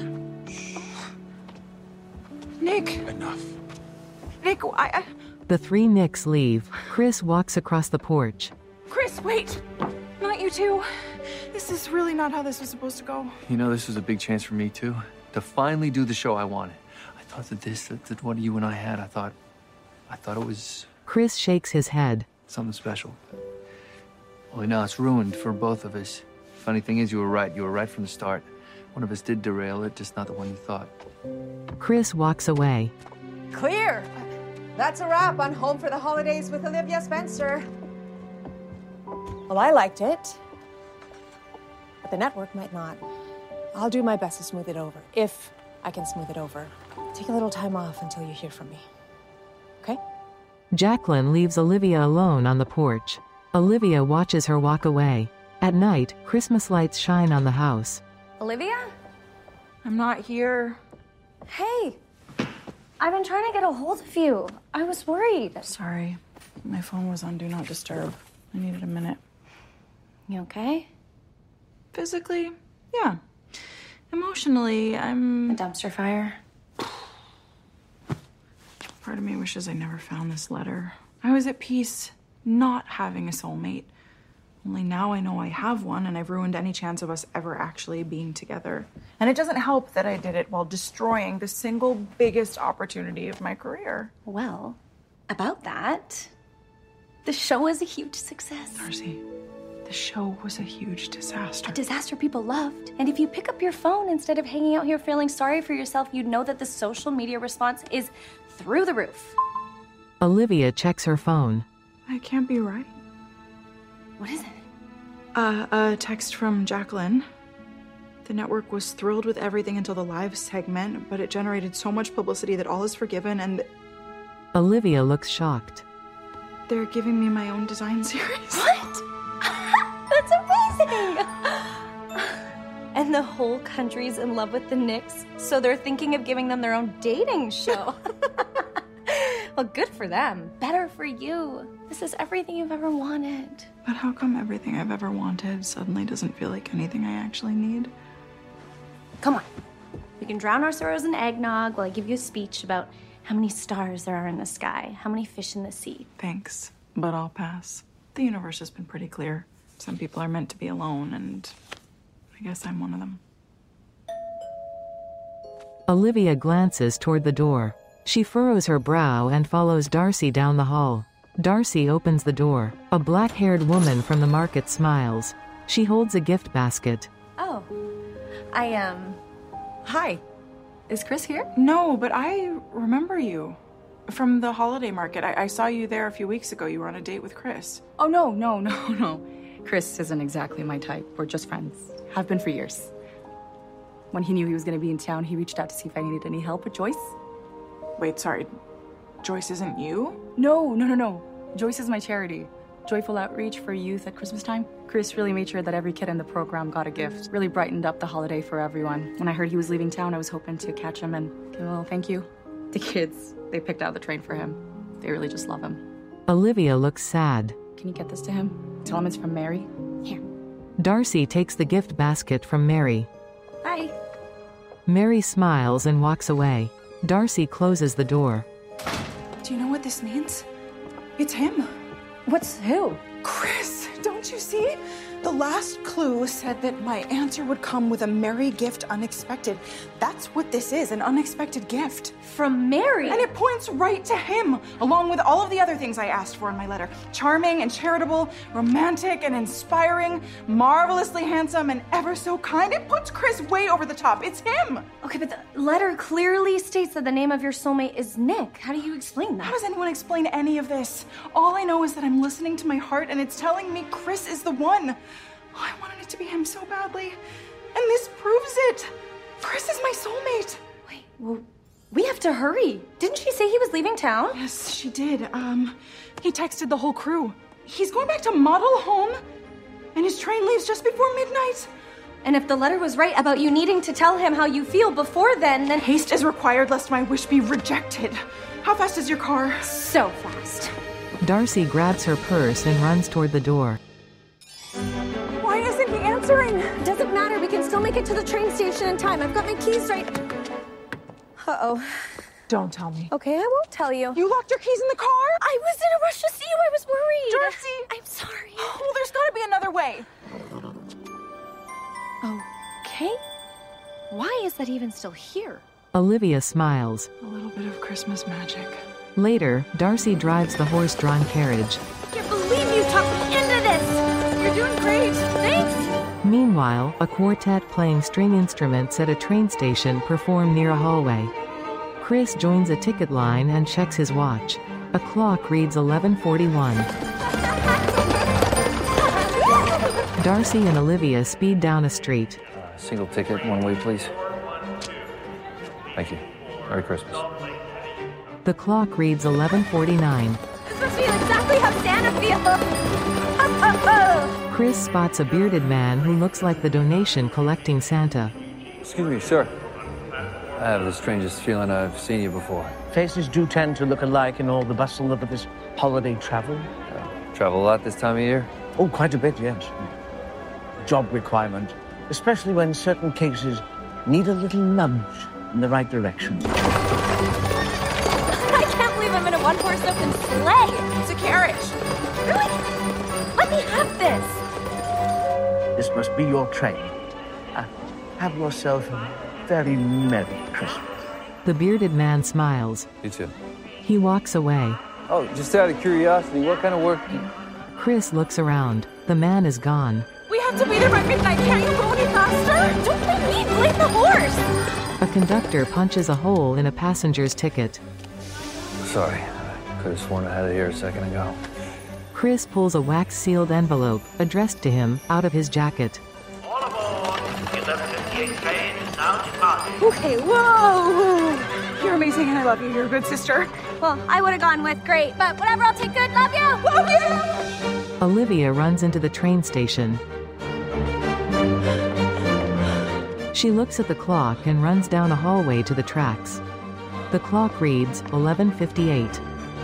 Nick. Enough. Nick, I, I... The three Nicks leave. Chris walks across the porch. Chris, wait. Not you two. This is really not how this was supposed to go. You know, this was a big chance for me, too. To finally do the show I wanted. I thought that this, that, that what you and I had, I thought... I thought it was... Chris shakes his head. Something special. Only now it's ruined for both of us. Funny thing is, you were right. You were right from the start. One of us did derail it, just not the one you thought. Chris walks away. Clear. That's a wrap on Home for the Holidays with Olivia Spencer. Well, I liked it, but the network might not. I'll do my best to smooth it over, if I can smooth it over. Take a little time off until you hear from me. Okay? Jacqueline leaves Olivia alone on the porch. Olivia watches her walk away. At night, Christmas lights shine on the house. Olivia? I'm not here. Hey. I've been trying to get a hold of you. I was worried. Sorry. My phone was on Do Not Disturb. I needed a minute. You okay? Physically, yeah. Emotionally, I'm... A dumpster fire? Part of me wishes I never found this letter. I was at peace not having a soulmate. Only now I know I have one, and I've ruined any chance of us ever actually being together. And it doesn't help that I did it while destroying the single biggest opportunity of my career. Well, about that, the show was a huge success. Darcy, the show was a huge disaster. A disaster people loved. And if you pick up your phone instead of hanging out here feeling sorry for yourself, you'd know that the social media response is through the roof. Olivia checks her phone. I can't be right. What is it? Uh, a text from Jacqueline. The network was thrilled with everything until the live segment, but it generated so much publicity that all is forgiven, and... Olivia looks shocked. They're giving me my own design series. What? That's amazing! And the whole country's in love with the Nicks, so they're thinking of giving them their own dating show. Well, good for them. Better for you. This is everything you've ever wanted. But how come everything I've ever wanted suddenly doesn't feel like anything I actually need? Come on. We can drown our sorrows in eggnog while I give you a speech about how many stars there are in the sky, how many fish in the sea. Thanks, but I'll pass. The universe has been pretty clear. Some people are meant to be alone, and I guess I'm one of them. Olivia glances toward the door. She furrows her brow and follows Darcy down the hall. Darcy opens the door. A black-haired woman from the market smiles. She holds a gift basket. Oh, I, um, hi. Is Chris here? No, but I remember you. From the holiday market. I, I saw you there a few weeks ago. You were on a date with Chris. Oh, no, no, no, no. Chris isn't exactly my type. We're just friends. Have been for years. When he knew he was going to be in town, he reached out to see if I needed any help with Joyce. Wait, sorry. Joyce isn't you? No, no, no, no. Joyce is my charity. Joyful Outreach for Youth at Christmas time. Chris really made sure that every kid in the program got a gift. Really brightened up the holiday for everyone. When I heard he was leaving town, I was hoping to catch him and give him a little thank you. The kids, they picked out the train for him. They really just love him. Olivia looks sad. Can you get this to him? Tell him it's from Mary. Here. Darcy takes the gift basket from Mary. Bye. Mary smiles and walks away. Darcy closes the door. Do you know what this means? It's him. What's who? Chris, don't you see? The last clue said that my answer would come with a Mary gift unexpected. That's what this is, an unexpected gift. From Mary? And it points right to him, along with all of the other things I asked for in my letter. Charming and charitable, romantic and inspiring, marvelously handsome and ever so kind. It puts Chris way over the top. It's him. Okay, but the letter clearly states that the name of your soulmate is Nick. How do you explain that? How does anyone explain any of this? All I know is that I'm listening to my heart and it's telling me Chris is the one. Oh, I wanted it to be him so badly. And this proves it. Chris is my soulmate. Wait, well, we have to hurry. Didn't she say he was leaving town? Yes, she did. Um, he texted the whole crew. He's going back to Model Home, and his train leaves just before midnight. And if the letter was right about you needing to tell him how you feel before then, then... Haste is required lest my wish be rejected. How fast is your car? So fast. Darcy grabs her purse and runs toward the door. Why isn't he answering? Doesn't matter. We can still make it to the train station in time. I've got my keys right... Uh-oh. Don't tell me. Okay, I won't tell you. You locked your keys in the car? I was in a rush to see you. I was worried. Darcy! I'm sorry. Oh, there's got to be another way. Okay. Why is that even still here? Olivia smiles. A little bit of Christmas magic. Later, Darcy drives the horse-drawn carriage. I can't believe you talked me into this. You're doing great. Thanks. Meanwhile, a quartet playing string instruments at a train station perform near a hallway. Chris joins a ticket line and checks his watch. A clock reads eleven forty-one. Darcy and Olivia speed down a street. Uh, single ticket, one way, please. Thank you. Merry Christmas. The clock reads eleven forty-nine. This must be exactly how Santa feels. Chris spots a bearded man who looks like the donation collecting Santa. Excuse me, sir. I have the strangest feeling I've seen you before. Faces do tend to look alike in all the bustle of this holiday travel. Uh, travel a lot this time of year? Oh, quite a bit, yes. Job requirement, especially when certain cases need a little nudge in the right direction. I can't believe I'm in a one-horse open sleigh. It's a carriage. Really? Let me have this. This must be your train. Uh, have yourself a very Merry Christmas. The bearded man smiles. You too. He walks away. Oh, just out of curiosity, what kind of work do you... Chris looks around. The man is gone. We have to be there by midnight. Can't you go any faster? Don't blame me. Blame the horse. A conductor punches a hole in a passenger's ticket. Sorry. I could have sworn I had it here a second ago. Chris pulls a wax-sealed envelope, addressed to him, out of his jacket. All aboard. The eleven fifty-eight train is now departing. Okay, whoa. You're amazing and I love you. You're a good sister. Well, I would have gone with great, but whatever, I'll take good. Love you. Love you. Olivia runs into the train station. She looks at the clock and runs down a hallway to the tracks. The clock reads eleven fifty-eight.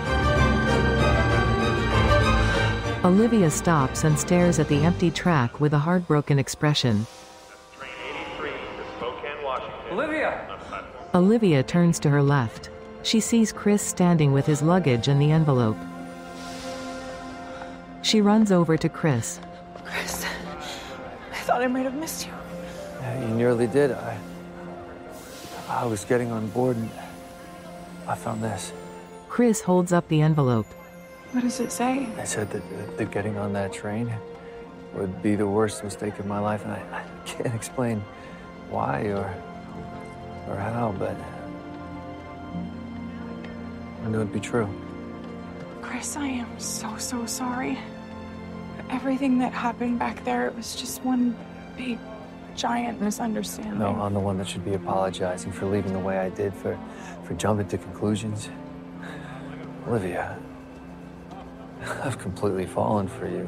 Olivia stops and stares at the empty track with a heartbroken expression. Train eighty-three to Spokane, Washington. Olivia! Olivia turns to her left. She sees Chris standing with his luggage and the envelope. She runs over to Chris. Chris, I thought I might have missed you. Yeah, you nearly did. I... I was getting on board and I found this. Chris holds up the envelope. What does it say? I said that, that, that getting on that train would be the worst mistake of my life, and I, I can't explain why or or how, but I knew it'd be true. Chris, I am so, so sorry. Everything that happened back there, it was just one big, giant misunderstanding. No, I'm the one that should be apologizing for leaving the way I did, for, for jumping to conclusions. Olivia, I've completely fallen for you.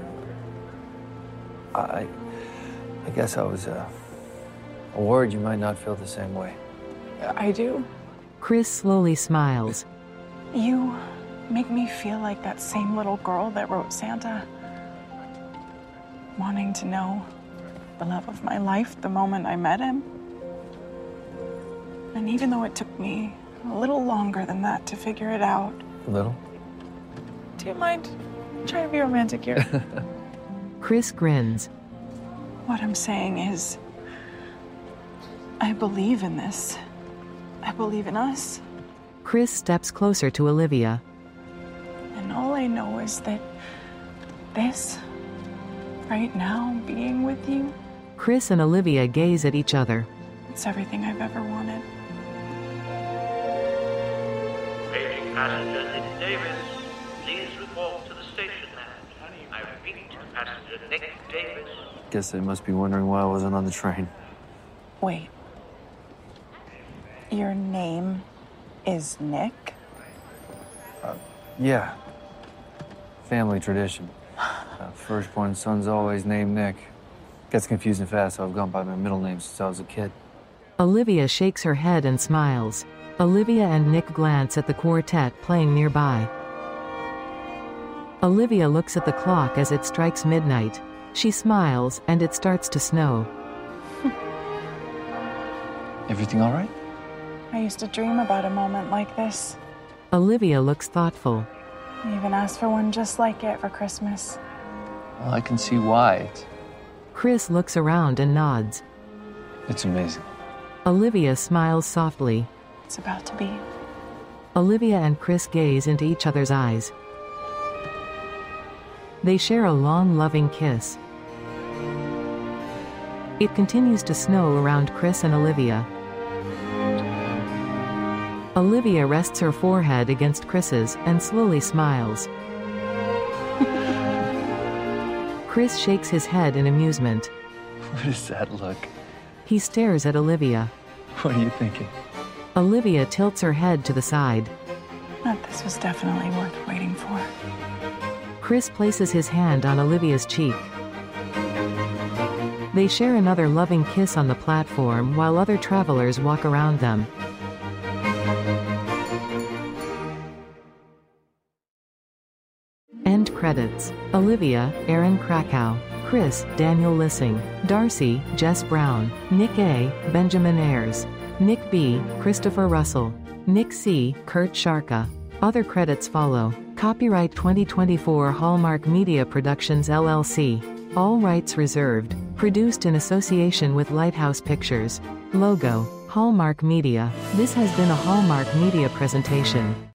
I, I guess I was uh, worried you might not feel the same way. I do. Chris slowly smiles. You make me feel like that same little girl that wrote Santa. Wanting to know the love of my life the moment I met him. And even though it took me a little longer than that to figure it out. A little? Do you mind trying to be romantic here? Chris grins. What I'm saying is, I believe in this. I believe in us. Chris steps closer to Olivia. And all I know is that this, right now, being with you, Chris and Olivia gaze at each other. it's everything I've ever wanted. Paging passenger Nick Davis, please report to the station lounge. I repeat, passenger Nick Davis. Guess they must be wondering why I wasn't on the train. Wait. Your name is Nick? Uh, yeah. Family tradition. Uh, firstborn son's always named Nick. Gets confusing fast, so I've gone by my middle name since I was a kid. Olivia shakes her head and smiles. Olivia and Nick glance at the quartet playing nearby. Olivia looks at the clock as it strikes midnight. She smiles, and it starts to snow. Everything all right? I used to dream about a moment like this. Olivia looks thoughtful. I even asked for one just like it for Christmas. Well, I can see why. It's, Chris looks around and nods. it's amazing. Olivia smiles softly. It's about to be. Olivia and Chris gaze into each other's eyes. They share a long, loving kiss. It continues to snow around Chris and Olivia. Olivia rests her forehead against Chris's and slowly smiles. Chris shakes his head in amusement. What does that look? He stares at Olivia. What are you thinking? Olivia tilts her head to the side. That this was definitely worth waiting for. Chris places his hand on Olivia's cheek. They share another loving kiss on the platform while other travelers walk around them. End credits. Olivia, Aaron Krakow. Chris, Daniel Lissing. Darcy, Jess Brown. Nick A., Benjamin Ayers. Nick B., Christopher Russell. Nick C., Kurt Sharka. Other credits follow. Copyright twenty twenty-four Hallmark Media Productions L L C. All rights reserved. Produced in association with Lighthouse Pictures. Logo, Hallmark Media. This has been a Hallmark Media presentation.